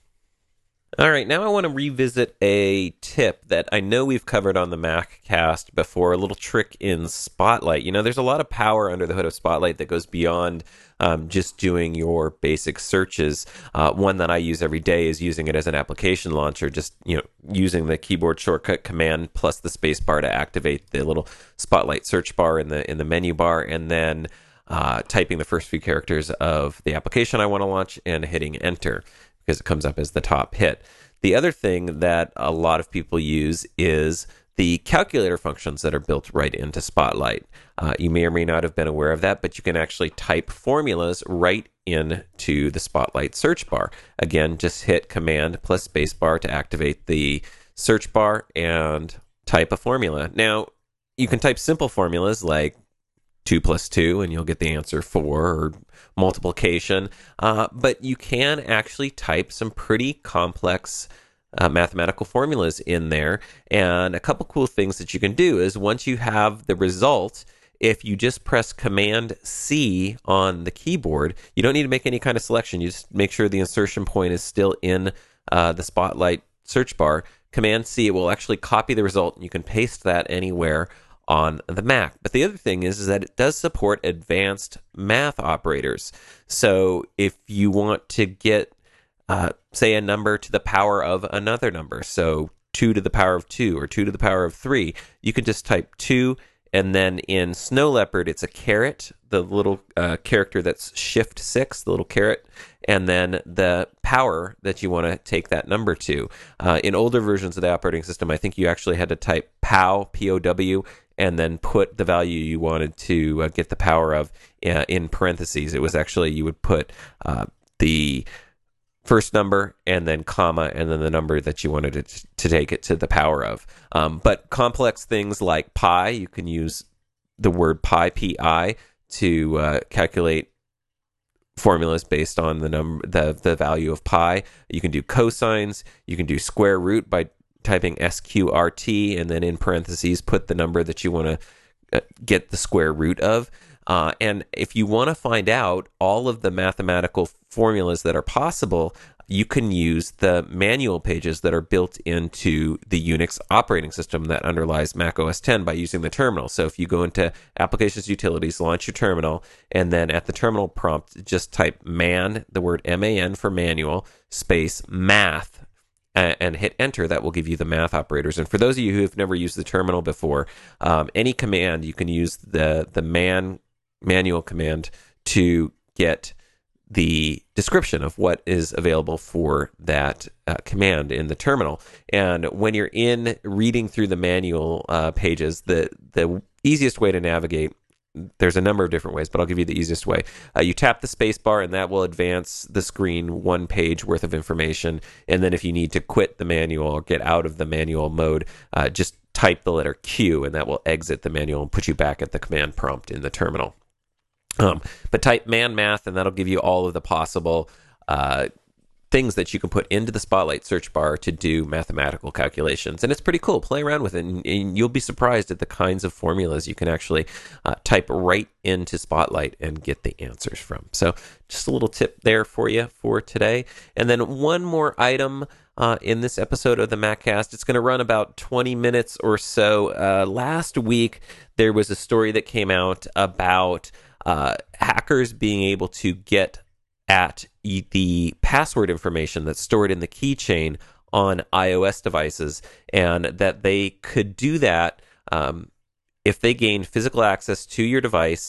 All right, now I want to revisit a tip that I know we've covered on the MacCast before, a little trick in Spotlight. You know, there's a lot of power under the hood of Spotlight that goes beyond um, just doing your basic searches. Uh, one that I use every day is using it as an application launcher, just, you know, using the keyboard shortcut Command plus the space bar to activate the little Spotlight search bar in the in the menu bar, and then uh, typing the first few characters of the application I want to launch and hitting Enter, because it comes up as the top hit. The other thing that a lot of people use is the calculator functions that are built right into Spotlight. Uh, you may or may not have been aware of that, but you can actually type formulas right into the Spotlight search bar. Again, just hit Command plus spacebar to activate the search bar and type a formula. Now, you can type simple formulas like two plus two, and you'll get the answer four, or multiplication. Uh, but you can actually type some pretty complex uh, mathematical formulas in there. And a couple cool things that you can do is once you have the result, if you just press Command C on the keyboard, you don't need to make any kind of selection. You just make sure the insertion point is still in uh, the Spotlight search bar. Command C, it will actually copy the result, and you can paste that anywhere on the Mac. But the other thing is, is that it does support advanced math operators. So if you want to get, uh, say, a number to the power of another number, so two to the power of two or two to the power of three, you can just type two, and then in Snow Leopard, it's a caret, the little uh, character that's shift six, the little caret, and then the power that you want to take that number to. Uh, in older versions of the operating system, I think you actually had to type pow, P O W, and then put the value you wanted to uh, get the power of uh, in parentheses. It was actually, you would put uh, the first number and then comma and then the number that you wanted it to take it to the power of. Um, but complex things like pi, you can use the word pi, P I, to uh, calculate formulas based on the number, the the value of pi. You can do cosines. You can do square root by typing S Q R T and then in parentheses put the number that you want to get the square root of. Uh, and if you want to find out all of the mathematical formulas that are possible, you can use the manual pages that are built into the Unix operating system that underlies Mac O S ten by using the terminal. So if you go into Applications, Utilities, launch your terminal, and then at the terminal prompt, just type man, the word M A N for manual, space math, and hit enter. That will give you the math operators. And for those of you who have never used the terminal before, um, any command, you can use the the man manual command to get the description of what is available for that uh, command in the terminal. And when you're in reading through the manual uh, pages, the the easiest way to navigate, there's a number of different ways, but I'll give you the easiest way. Uh, you tap the space bar, and that will advance the screen one page worth of information. And then if you need to quit the manual or get out of the manual mode, uh, just type the letter Q, and that will exit the manual and put you back at the command prompt in the terminal. Um, but type man math, and that'll give you all of the possible uh, things that you can put into the Spotlight search bar to do mathematical calculations. And it's pretty cool. Play around with it, and, and you'll be surprised at the kinds of formulas you can actually uh, type right into Spotlight and get the answers from. So just a little tip there for you for today. And then one more item uh, in this episode of the MacCast. It's going to run about twenty minutes or so. Uh, last week, there was a story that came out about Uh, hackers being able to get at e- the password information that's stored in the keychain on iOS devices, and that they could do that um, if they gained physical access to your device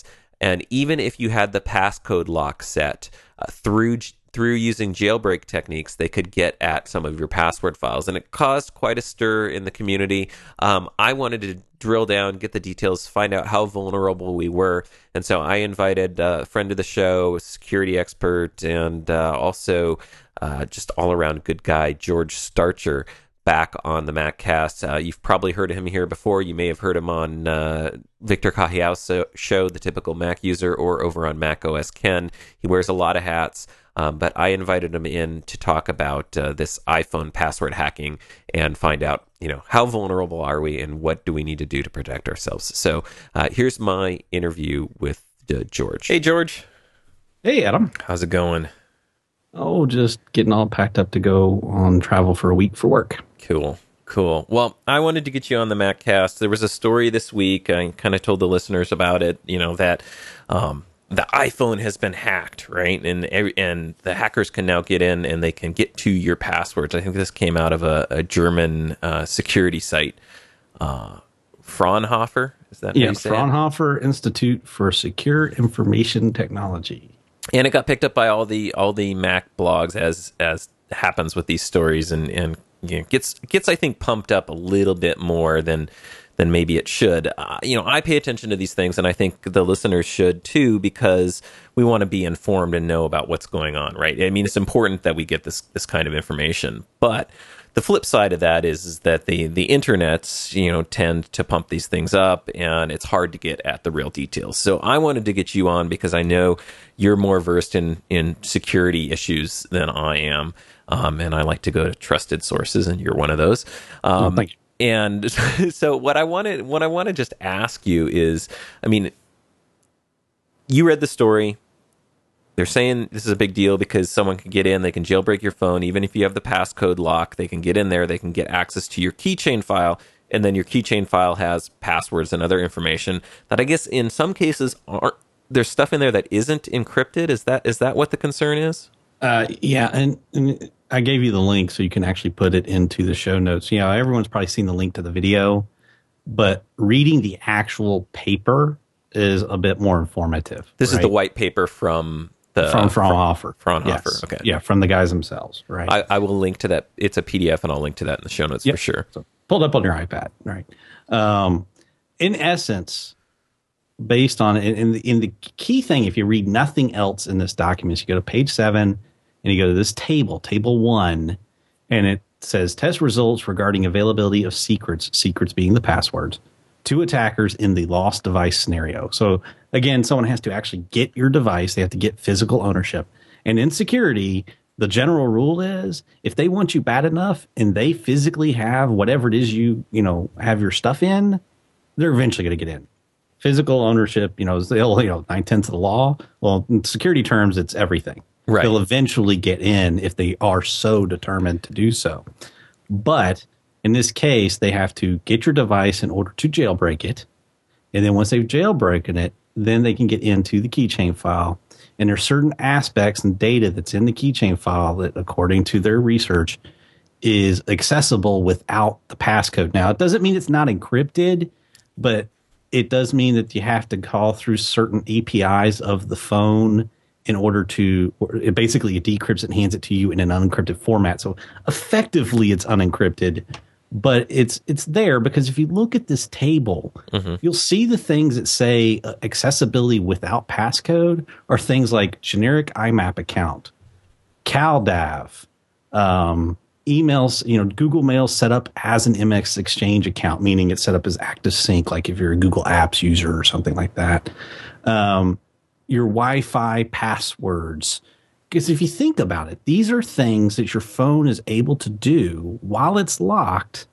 And even if you had the passcode lock set uh, through through using jailbreak techniques, they could get at some of your password files. And it caused quite a stir in the community. Um, I wanted to drill down, get the details, find out how vulnerable we were. And so I invited a friend of the show, a security expert, and uh, also uh, just all-around good guy, George Starcher, back on the MacCast. Uh, you've probably heard of him here before. You may have heard him on uh, Victor Cajiao's show, The Typical Mac User, or over on Mac O S Ken. He wears a lot of hats. Um, but I invited him in to talk about uh, this iPhone password hacking and find out, you know, how vulnerable are we and what do we need to do to protect ourselves. So uh, here's my interview with uh, George. Hey, George. Hey, Adam. How's it going? Oh, just getting all packed up to go on travel for a week for work. Cool. Cool. Well, I wanted to get you on the MacCast. There was a story this week. I kind of told the listeners about it, you know, that... Um, the iPhone has been hacked, right? And and the hackers can now get in and they can get to your passwords. I think this came out of a, a German uh, security site. Uh, Fraunhofer, is that yeah, how you say Fraunhofer it? Institute for Secure Information Technology. And it got picked up by all the all the Mac blogs, as as happens with these stories, and and you know, gets gets I think pumped up a little bit more than. than maybe it should. Uh, you know, I pay attention to these things, and I think the listeners should too, because we want to be informed and know about what's going on, right? I mean, it's important that we get this this kind of information. But the flip side of that is, is that the the internets, you know, tend to pump these things up, and it's hard to get at the real details. So I wanted to get you on because I know you're more versed in in security issues than I am, um, and I like to go to trusted sources, and you're one of those. Um, oh, thank you. And so what I wanted, what I want to just ask you is, I mean, you read the story. They're saying this is a big deal because someone can get in, they can jailbreak your phone. Even if you have the passcode lock, they can get in there, they can get access to your keychain file. And then your keychain file has passwords and other information that I guess in some cases aren't, there's stuff in there that isn't encrypted. Is that, is that what the concern is? Uh, yeah. And, and I gave you the link so you can actually put it into the show notes. You know, everyone's probably seen the link to the video, but reading the actual paper is a bit more informative. This right? is the white paper from the from Fraunhofer. Fraunhofer. Yes. Okay. Yeah, from the guys themselves. Right. I, I will link to that. It's a P D F, and I'll link to that in the show notes yep. for sure. So pulled up on your iPad. Right. Um, in essence, based on in the in the key thing, if you read nothing else in this document, you go to page seven. And you go to this table, table one, and it says test results regarding availability of secrets, secrets being the passwords, to attackers in the lost device scenario. So again, someone has to actually get your device. They have to get physical ownership. And in security, the general rule is if they want you bad enough and they physically have whatever it is you, you know, have your stuff in, they're eventually going to get in. Physical ownership, you know, is the, you know, nine tenths of the law. Well, in security terms, it's everything. Right. They'll eventually get in if they are so determined to do so. But in this case, they have to get your device in order to jailbreak it. And then once they've jailbroken it, then they can get into the keychain file. And there's certain aspects and data that's in the keychain file that, according to their research, is accessible without the passcode. Now, it doesn't mean it's not encrypted, but it does mean that you have to call through certain A P Is of the phone in order to, it basically it decrypts it and hands it to you in an unencrypted format. So effectively it's unencrypted, but it's it's there because if you look at this table, mm-hmm. you'll see the things that say uh, accessibility without passcode are things like generic I MAP account, CalDAV, um, emails, you know, Google Mail set up as an M X Exchange account, meaning it's set up as ActiveSync, like if you're a Google Apps user or something like that. Um, your Wi-Fi passwords. Because if you think about it, these are things that your phone is able to do while it's locked,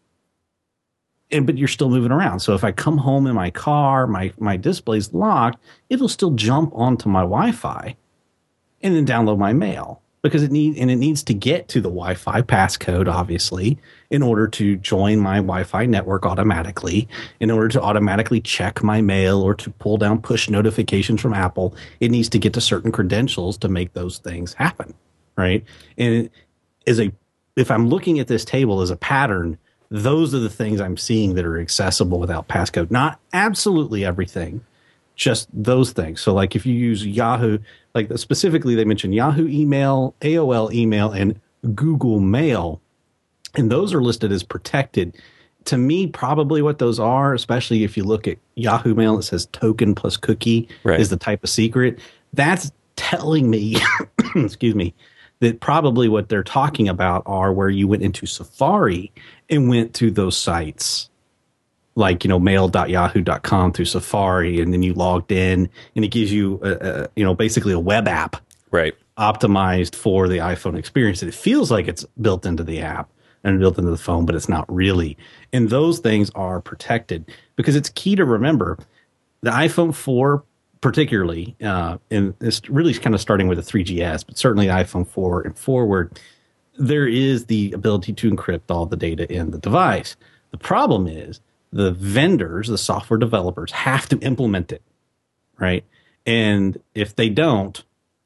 and but you're still moving around. So if I come home in my car, my, my display's locked, it'll still jump onto my Wi-Fi and then download my mail. Because it need and it needs to get to the Wi-Fi passcode, obviously, in order to join my Wi-Fi network automatically, in order to automatically check my mail or to pull down push notifications from Apple. It needs to get to certain credentials to make those things happen, right? And as a, if I'm looking at this table as a pattern, those are the things I'm seeing that are accessible without passcode. Not absolutely everything, just those things. So like if you use Yahoo, like specifically they mentioned Yahoo email, A O L email, and Google Mail, and those are listed as protected. To me, probably what those are, especially if you look at Yahoo Mail, it says token plus cookie right. is the type of secret. That's telling me, excuse me, that probably what they're talking about are where you went into Safari and went to those sites like, you know, mail dot yahoo dot com through Safari, and then you logged in and it gives you, a, a, you know, basically a web app right. optimized for the iPhone experience. And it feels like it's built into the app and built into the phone, but it's not really. And those things are protected because it's key to remember the iPhone four particularly, uh, and it's really kind of starting with the three G S, but certainly the iPhone four and forward, there is the ability to encrypt all the data in the device. The problem is the vendors, the software developers, have to implement it, right? And if they don't,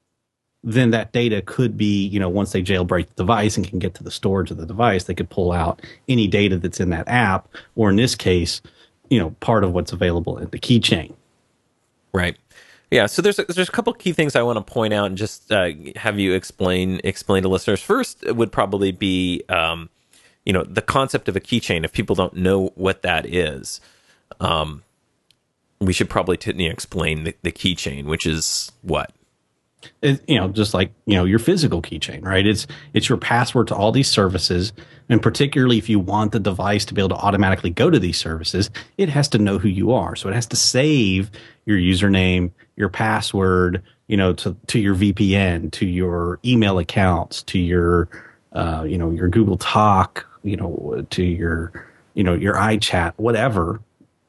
then that data could be, you know, once they jailbreak the device and can get to the storage of the device, they could pull out any data that's in that app, or in this case, you know, part of what's available in the keychain. Right. Yeah. So there's a, there's a couple key things I want to point out and just uh, have you explain explain to listeners. First, it would probably be, um, you know, the concept of a keychain. If people don't know what that is, um, we should probably t- you know, explain the, the keychain, which is what. It, you know, just like, you know, your physical keychain, right? It's it's your password to all these services. And particularly if you want the device to be able to automatically go to these services, it has to know who you are. So it has to save your username, your password, you know, to, to your V P N, to your email accounts, to your, uh, you know, your Google Talk, you know, to your, you know, your iChat, whatever,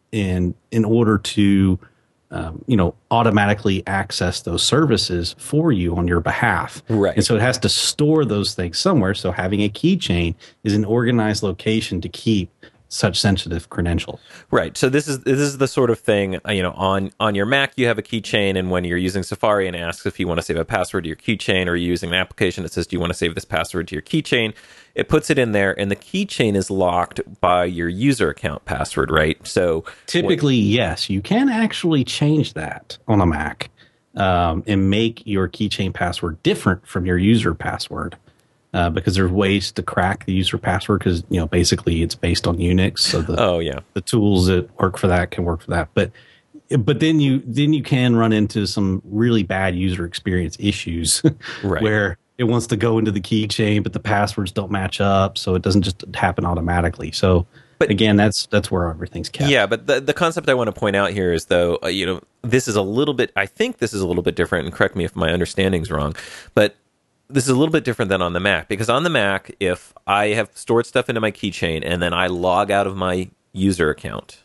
in in order to Um, you know, automatically access those services for you on your behalf. Right. And so it has to store those things somewhere. So having a keychain is an organized location to keep such sensitive credentials. Right. So this is this is the sort of thing, uh, you know, on on your Mac you have a keychain, and when you're using Safari and asks if you want to save a password to your keychain, or you're using an application that says, do you want to save this password to your keychain? It puts it in there, and the keychain is locked by your user account password, right? So typically, what, yes, you can actually change that on a Mac um, and make your keychain password different from your user password. Uh, because there's ways to crack the user password, because, you know, basically it's based on Unix. So the, oh, yeah. the tools that work for that can work for that. But but then you then you can run into some really bad user experience issues right. where it wants to go into the keychain, but the passwords don't match up. So it doesn't just happen automatically. So but again, that's that's where everything's kept. Yeah, but the, the concept I want to point out here is, though, uh, you know, this is a little bit, I think this is a little bit different, and correct me if my understanding's wrong, but this is a little bit different than on the Mac, because on the Mac, if I have stored stuff into my keychain and then I log out of my user account,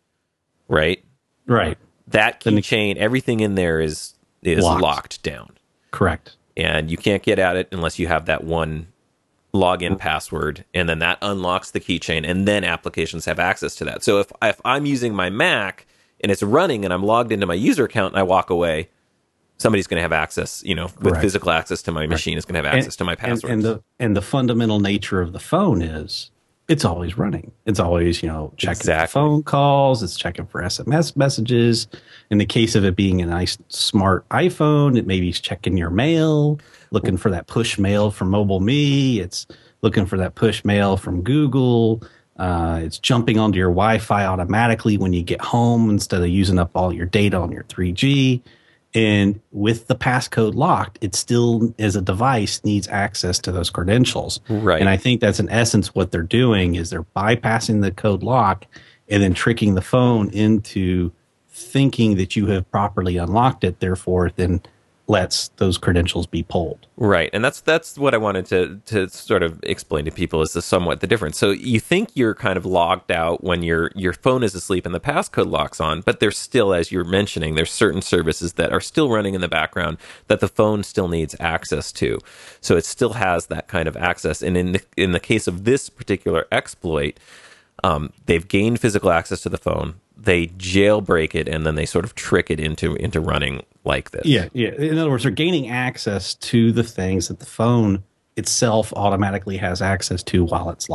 right? Right. That keychain, everything in there is is locked. locked down. Correct. And you can't get at it unless you have that one login password, and then that unlocks the keychain, and then applications have access to that. So if if I'm using my Mac and it's running and I'm logged into my user account and I walk away, somebody's going to have access, you know, with right. physical access to my machine, right. is going to have access and, to my passwords. And, and the and the fundamental nature of the phone is it's always running. It's always, you know, checking exactly. for phone calls. It's checking for S M S messages. In the case of it being a nice smart iPhone, it maybe is checking your mail, looking for that push mail from MobileMe. It's looking for that push mail from Google. Uh, it's jumping onto your Wi-Fi automatically when you get home instead of using up all your data on your three G. And with the passcode locked, it still, as a device, needs access to those credentials. Right. And I think that's in essence what they're doing is they're bypassing the code lock and then tricking the phone into thinking that you have properly unlocked it. Therefore, it then lets those credentials be pulled. Right. And that's that's what I wanted to to sort of explain to people is the somewhat the difference. So you think you're kind of logged out when your your phone is asleep and the passcode locks on, but there's still, as you're mentioning, there's certain services that are still running in the background that the phone still needs access to. So it still has that kind of access. And in the, in the case of this particular exploit, um, they've gained physical access to the phone. They jailbreak it, and then they sort of trick it into into running like this. Yeah, yeah. In other words, they're gaining access to the things that the phone itself automatically has access to while it's locked.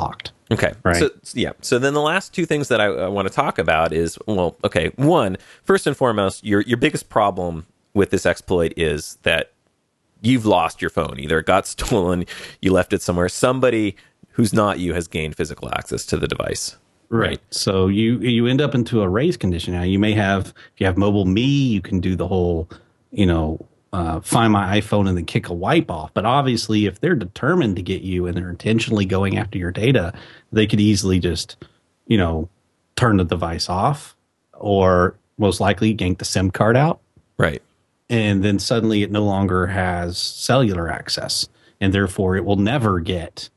Okay. Right. So, yeah. So then the last two things that I, I want to talk about is, well, okay, one, first and foremost, your your biggest problem with this exploit is that you've lost your phone. Either it got stolen, you left it somewhere. Somebody who's not you has gained physical access to the device. Right. right. So you you end up into a race condition. Now you may have, if you have Mobile Me, you can do the whole, you know, uh, find my iPhone and then kick a wipe off. But obviously, if they're determined to get you and they're intentionally going after your data, they could easily just, you know, turn the device off, or most likely yank the SIM card out. Right. And then suddenly it no longer has cellular access, and therefore it will never get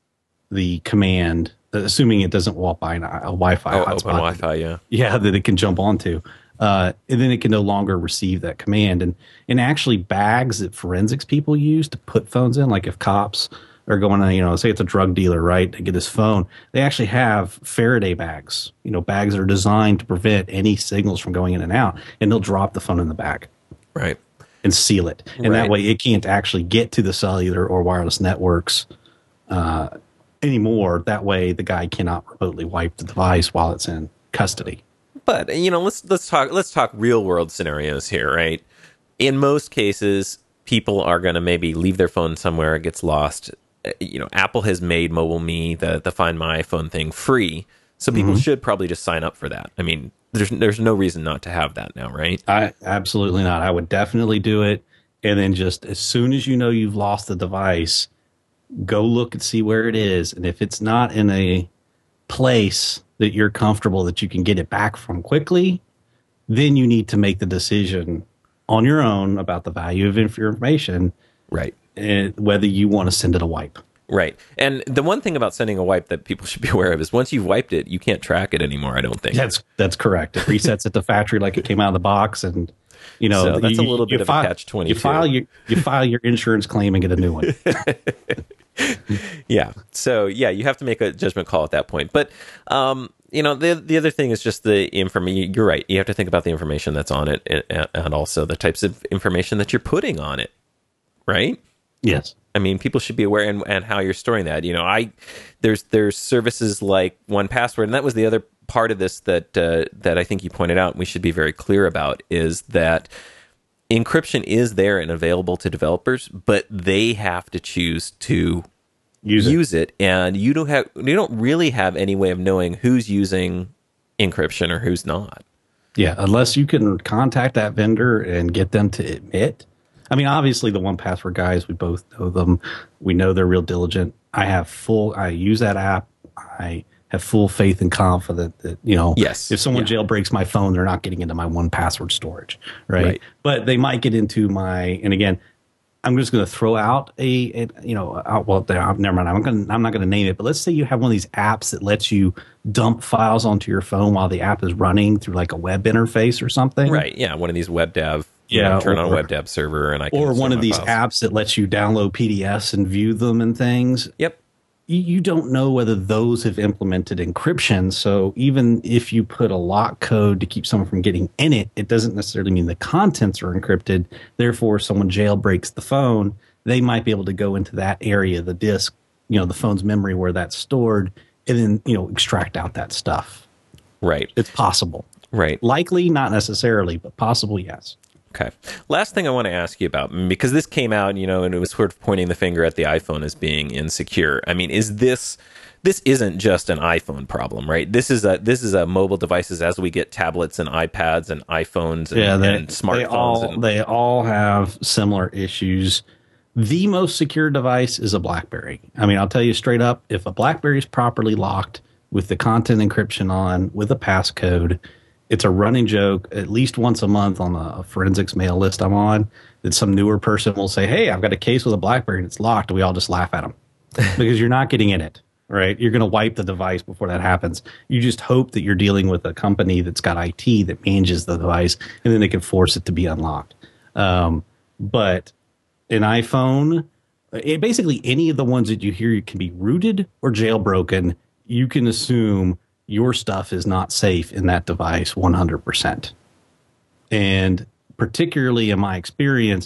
the command, assuming it doesn't walk by a Wi-Fi oh, hotspot. Open Wi-Fi, yeah. Yeah, that it can jump onto. Uh, and then it can no longer receive that command. And and actually bags that forensics people use to put phones in, like if cops are going to, you know, say it's a drug dealer, right, to get his phone, they actually have Faraday bags, you know, bags that are designed to prevent any signals from going in and out, and they'll drop the phone in the bag. Right. And seal it. And right. that way it can't actually get to the cellular or wireless networks uh, anymore. That way the guy cannot remotely wipe the device while it's in custody. But, you know, let's let's talk let's talk real world scenarios here, right? In most cases, people are going to maybe leave their phone somewhere, it gets lost. You know, Apple has made Mobile Me, the the Find My iPhone thing, free. So people mm-hmm. should probably just sign up for that. I mean, there's there's no reason not to have that now, right? I absolutely not. I would definitely do it. And then just as soon as you know you've lost the device, go look and see where it is. And if it's not in a place that you're comfortable that you can get it back from quickly, then you need to make the decision on your own about the value of your information. Right. And whether you want to send it a wipe. Right. And the one thing about sending a wipe that people should be aware of is once you've wiped it, you can't track it anymore, I don't think. That's that's correct. It resets at the factory like it came out of the box, and you know, so that's you, a little bit of file, a catch twenty-two. You file your you file your insurance claim and get a new one. Yeah. So yeah, you have to make a judgment call at that point. But um, you know, the the other thing is just the information. You're right. You have to think about the information that's on it, and, and also the types of information that you're putting on it. Right? Yes. I mean, people should be aware and, and how you're storing that. You know, I there's there's services like one Password, and that was the other part of this that uh, that I think you pointed out. And we should be very clear about is that encryption is there and available to developers, but they have to choose to use it, use it and you don't have you don't really have any way of knowing who's using encryption or who's not. Yeah, unless you can contact that vendor and get them to admit. I mean, obviously, the one Password guys, we both know them. We know they're real diligent. I have full, I use that app. I have full faith and confidence that, you know, yes, if someone yeah. jailbreaks my phone, they're not getting into my one Password storage, right? right? But they might get into my, and again, I'm just going to throw out a, a you know, out, well, never mind. I'm going I'm not going to name it, but let's say you have one of these apps that lets you dump files onto your phone while the app is running through like a web interface or something. Right. Yeah. One of these WebDAV. Yeah, know, turn or, on a WebDAV server, and I can or one of these files. apps that lets you download P D Fs and view them and things. Yep. You, you don't know whether those have implemented encryption. So even if you put a lock code to keep someone from getting in it, it doesn't necessarily mean the contents are encrypted. Therefore, if someone jailbreaks the phone, they might be able to go into that area, the disk, you know, the phone's memory where that's stored, and then, you know, extract out that stuff. Right. It's possible. Right. Likely, not necessarily, but possible, yes. Okay. Last thing I want to ask you about, because this came out, you know, and it was sort of pointing the finger at the iPhone as being insecure. I mean, is this this isn't just an iPhone problem, right? This is a this is a mobile devices as we get tablets and iPads and iPhones and, yeah, they, and smartphones. They all, and, they all have similar issues. The most secure device is a BlackBerry. I mean, I'll tell you straight up, if a BlackBerry is properly locked with the content encryption on, with a passcode, it's a running joke at least once a month on a forensics mail list I'm on that some newer person will say, hey, I've got a case with a BlackBerry and it's locked. We all just laugh at them because you're not getting in it, right? You're going to wipe the device before that happens. You just hope that you're dealing with a company that's got I T that manages the device, and then they can force it to be unlocked. Um, but an iPhone, it, basically any of the ones that you hear can be rooted or jailbroken, you can assume your stuff is not safe in that device one hundred percent. And particularly in my experience,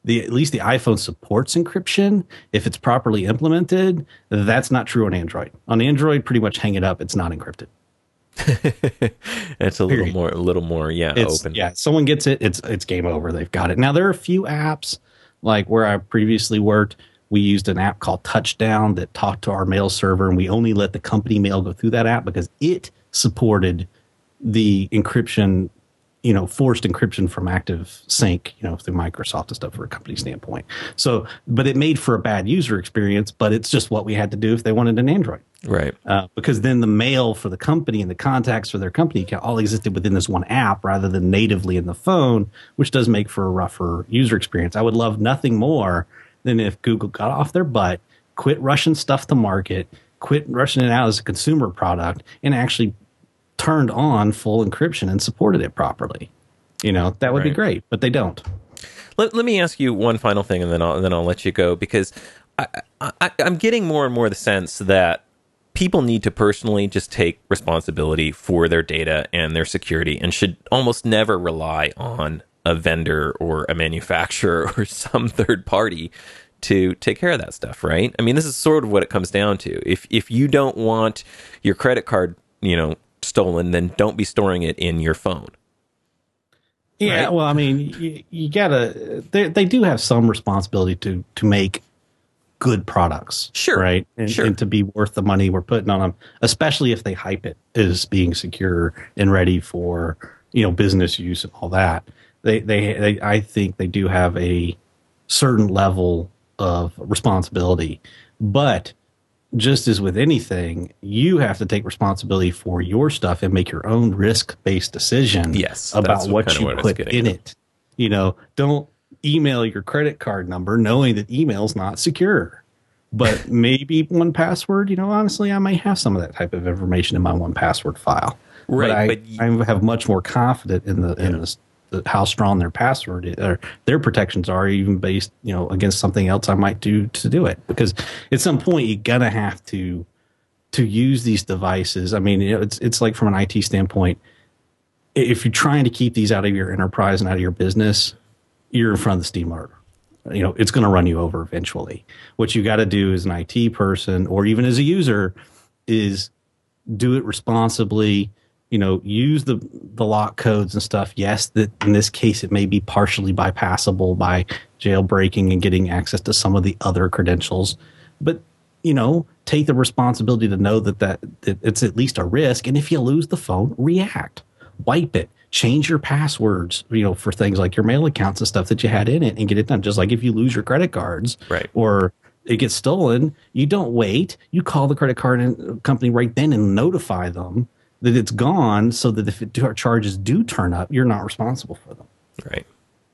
the at least the iPhone supports encryption if it's properly implemented. That's not true on Android. On Android, pretty much hang it up. It's not encrypted. It's a little more, a little more, yeah, it's, open. Yeah, someone gets it, it's it's game over. They've got it. Now there are a few apps like where I previously worked. We used an app called Touchdown that talked to our mail server, and we only let the company mail go through that app because it supported the encryption, you know, forced encryption from Active Sync, you know, through Microsoft and stuff for a company standpoint. So, but it made for a bad user experience, but it's just what we had to do if they wanted an Android. Right. Uh, because then the mail for the company and the contacts for their company account all existed within this one app rather than natively in the phone, which does make for a rougher user experience. I would love nothing more than if Google got off their butt, quit rushing stuff to market, quit rushing it out as a consumer product, and actually turned on full encryption and supported it properly. You know, that would right. be great, but they don't. Let, let me ask you one final thing, and then I'll, and then I'll let you go, because I, I, I'm getting more and more the sense that people need to personally just take responsibility for their data and their security and should almost never rely on a vendor or a manufacturer or some third party to take care of that stuff, right? I mean, this is sort of what it comes down to. If if you don't want your credit card, you know, stolen, then don't be storing it in your phone. Yeah, right? well, I mean, you, you gotta. They they do have some responsibility to to make good products, sure, right? And, sure. and to be worth the money we're putting on them, especially if they hype it as being secure and ready for, you know, business use and all that. They, they, they, I think they do have a certain level of responsibility, but just as with anything, you have to take responsibility for your stuff and make your own risk-based decision yes, about what you what put in at. it. You know, don't email your credit card number knowing that email's not secure. But maybe one password, you know, honestly, I may have some of that type of information in my one password file. Right. But I, but you, I have much more confident in the, yeah. in the, the how strong their password is, or their protections are, even based, you know, against something else I might do to do it. Because at some point you're gonna have to to use these devices. I mean, you know, it's it's like from an I T standpoint, if you're trying to keep these out of your enterprise and out of your business, you're in front of the steamroller. You know, it's going to run you over eventually. What you got to do as an I T person, or even as a user, is do it responsibly. You know, use the the lock codes and stuff. Yes, that in this case it may be partially bypassable by jailbreaking and getting access to some of the other credentials, but you know, take the responsibility to know that that, that it's at least a risk. And if you lose the phone, react, wipe it, change your passwords. You know, for things like your mail accounts and stuff that you had in it, and get it done. Just like if you lose your credit cards, right, or it gets stolen, you don't wait. You call the credit card company right then and notify them that it's gone, so that if it, charges do turn up, you're not responsible for them. Right.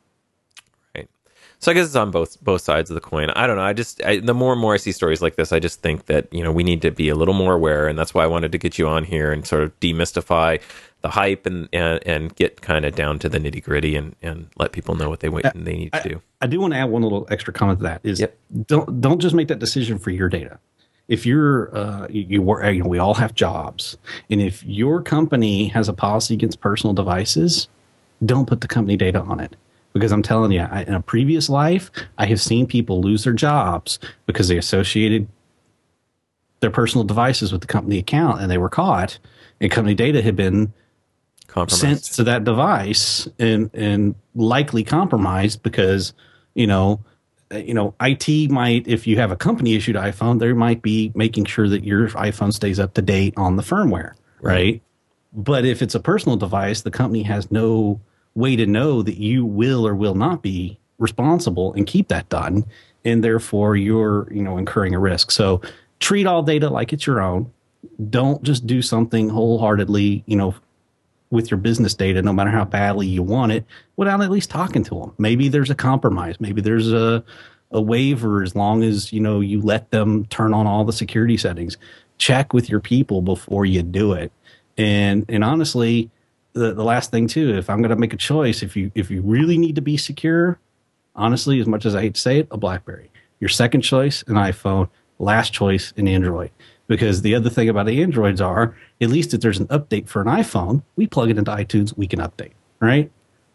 Right. So I guess it's on both both sides of the coin. I don't know. I just I, the more and more I see stories like this, I just think that, you know, we need to be a little more aware, and that's why I wanted to get you on here and sort of demystify the hype and and, and get kind of down to the nitty gritty and, and let people know what they wait, they need to I, do. I do want to add one little extra comment to that. Is yep. don't don't just make that decision for your data. If you're, uh, you, you work, you know, we all have jobs, and if your company has a policy against personal devices, don't put the company data on it. Because I'm telling you, I, in a previous life, I have seen people lose their jobs because they associated their personal devices with the company account, and they were caught, and company data had been sent to that device and and likely compromised because, you know. You know, I T might, if you have a company issued iPhone, they might be making sure that your iPhone stays up to date on the firmware, right? right? But if it's a personal device, the company has no way to know that you will or will not be responsible and keep that done. And therefore you're, you know, incurring a risk. So treat all data like it's your own. Don't just do something wholeheartedly, you know, with your business data, no matter how badly you want it, without at least talking to them. Maybe there's a compromise. Maybe there's a, a waiver, as long as, you know, you let them turn on all the security settings. Check with your people before you do it. And and honestly, the, the last thing too, if I'm going to make a choice, if you if you really need to be secure, honestly, as much as I hate to say it, a BlackBerry. Your second choice, an iPhone. Last choice, an Android. Because the other thing about the Androids are, at least if there's an update for an iPhone, we plug it into iTunes, we can update, right?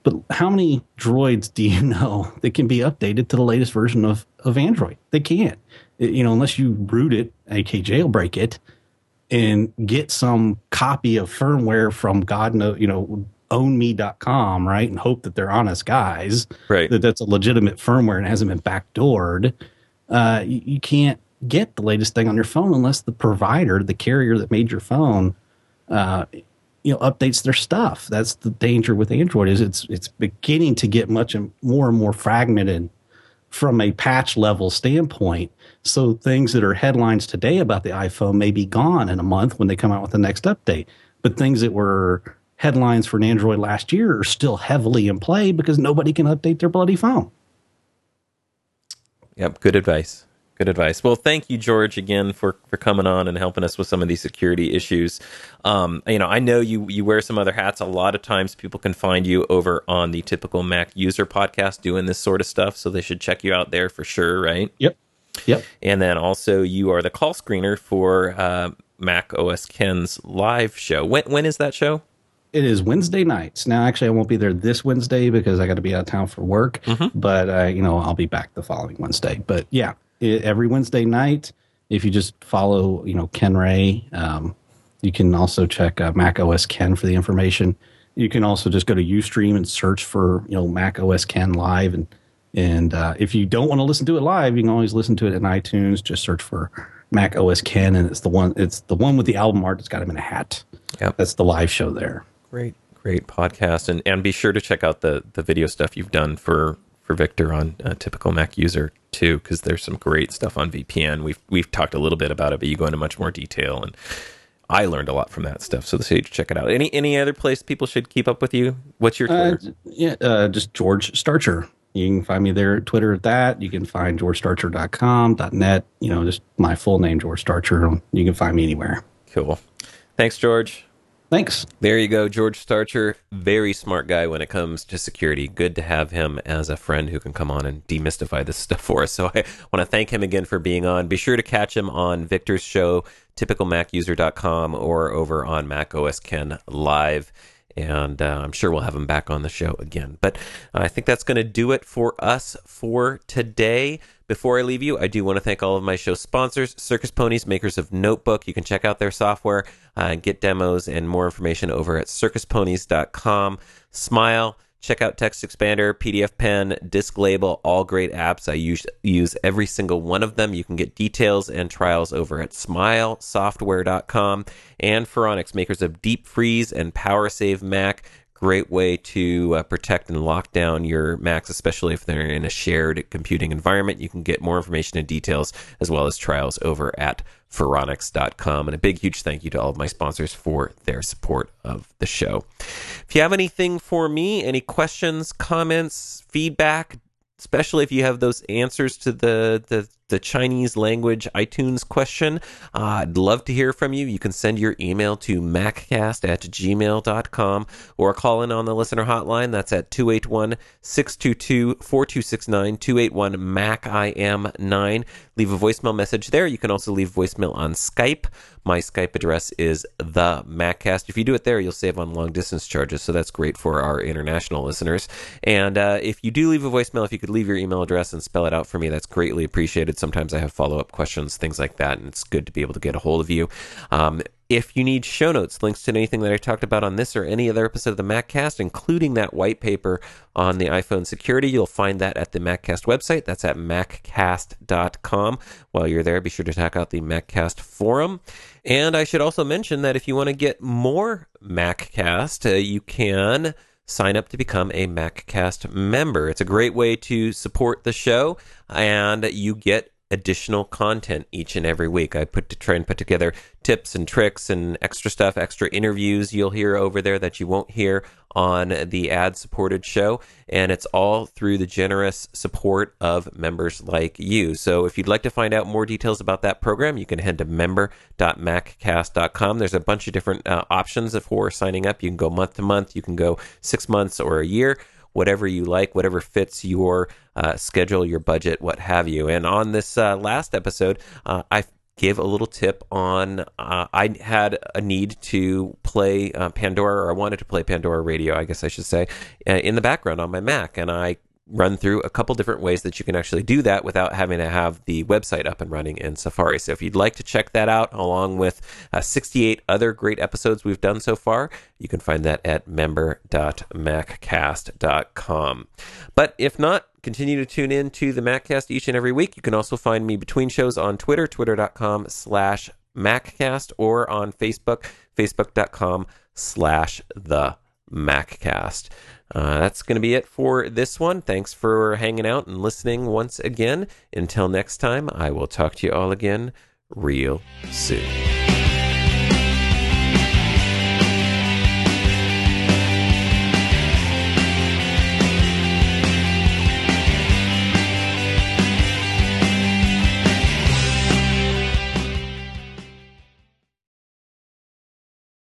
But how many droids do you know that can be updated to the latest version of, of Android? They can't. It, you know, unless you root it, aka jailbreak it, and get some copy of firmware from God knows, you know, own me dot com, right? And hope that they're honest guys, right? That that's a legitimate firmware and hasn't been backdoored. Uh, you, you can't get the latest thing on your phone unless the provider, the carrier that made your phone, uh, you know, updates their stuff. That's the danger with Android, is it's it's beginning to get much more and more fragmented from a patch level standpoint. So things that are headlines today about the iPhone may be gone in a month when they come out with the next update. But things that were headlines for an Android last year are still heavily in play because nobody can update their bloody phone. Yep, good advice. Good advice. Well, thank you, George, again for, for coming on and helping us with some of these security issues. Um, you know, I know you you wear some other hats. A lot of times people can find you over on the Typical Mac User podcast doing this sort of stuff, so they should check you out there for sure, right? Yep. Yep. And then also you are the call screener for uh, Mac O S Ken's live show. When When is that show? It is Wednesday nights. Now, actually, I won't be there this Wednesday because I got to be out of town for work. Mm-hmm. But, uh, you know, I'll be back the following Wednesday. But, yeah. It, every Wednesday night, if you just follow, you know, Ken Ray, um, you can also check uh, Mac O S Ken for the information. You can also just go to Ustream and search for, you know, Mac O S Ken live. And and uh, if you don't want to listen to it live, you can always listen to it in iTunes. Just search for Mac O S Ken, and it's the one. It's the one with the album art that's got him in a hat. Yep. That's the live show there. Great, great podcast, and and be sure to check out the the video stuff you've done for. for Victor on uh, Typical Mac User too, because there's some great stuff on V P N. We've we've talked a little bit about it, but you go into much more detail, and I learned a lot from that stuff. So you should check it out. Any any other place people should keep up with you? What's your Twitter? Uh, yeah, uh, just George Starcher. You can find me there at Twitter at that. You can find george starcher dot com, .net. You know, just my full name, George Starcher. You can find me anywhere. Cool. Thanks, George. Thanks. There you go, George Starcher. Very smart guy when it comes to security. Good to have him as a friend who can come on and demystify this stuff for us. So I want to thank him again for being on. Be sure to catch him on Victor's show, typical mac user dot com, or over on Mac O S Ken Live. And uh, I'm sure we'll have him back on the show again. But uh, I think that's going to do it for us for today. Before I leave you, I do want to thank all of my show sponsors, Circus Ponies, makers of Notebook. You can check out their software uh, and get demos and more information over at circus ponies dot com. Smile, check out Text Expander, P D F Pen, Disk Label, all great apps. I use, use every single one of them. You can get details and trials over at smile software dot com. And Phoronix, makers of Deep Freeze and PowerSave Mac. Great way to uh, protect and lock down your Macs, especially if they're in a shared computing environment. You can get more information and details as well as trials over at phoronix dot com. And a big, huge thank you to all of my sponsors for their support of the show. If you have anything for me, any questions, comments, feedback, especially if you have those answers to the, the, the Chinese language iTunes question, uh, I'd love to hear from you. You can send your email to maccast at gmail dot com or call in on the listener hotline. That's at two eight one, six two two, four two six nine, two eight one, M A C I M nine. Leave a voicemail message there. You can also leave voicemail on Skype. My Skype address is the Maccast. If you do it there, you'll save on long distance charges, so that's great for our international listeners. And uh, if you do leave a voicemail, if you could leave your email address and spell it out for me, that's greatly appreciated. Sometimes I have follow-up questions, things like that, and it's good to be able to get a hold of you. Um, If you need show notes, links to anything that I talked about on this or any other episode of the Maccast, including that white paper on the iPhone security, you'll find that at the Maccast website. That's at maccast dot com. While you're there, be sure to check out the Maccast forum. And I should also mention that if you want to get more Maccast, uh, you can sign up to become a Maccast member. It's a great way to support the show, and you get additional content each and every week. I put to try and put together tips and tricks and extra stuff, extra interviews you'll hear over there that you won't hear on the ad-supported show, and it's all through the generous support of members like you. So if you'd like to find out more details about that program, you can head to member dot maccast dot com. There's a bunch of different uh, options for signing up. You can go month to month, you can go six months or a year, whatever you like, whatever fits your uh, schedule, your budget, what have you. And on this uh, last episode, uh, I give a little tip on, uh, I had a need to play uh, Pandora, or I wanted to play Pandora Radio, I guess I should say, uh, in the background on my Mac. And I run through a couple different ways that you can actually do that without having to have the website up and running in Safari. So if you'd like to check that out, along with uh, sixty-eight other great episodes we've done so far, you can find that at member dot maccast dot com. But if not, continue to tune in to the MacCast each and every week. You can also find me between shows on Twitter, twitter.com slash MacCast, or on Facebook, facebook.com slash the MacCast. Uh, that's going to be it for this one. Thanks for hanging out and listening once again. Until next time, I will talk to you all again real soon.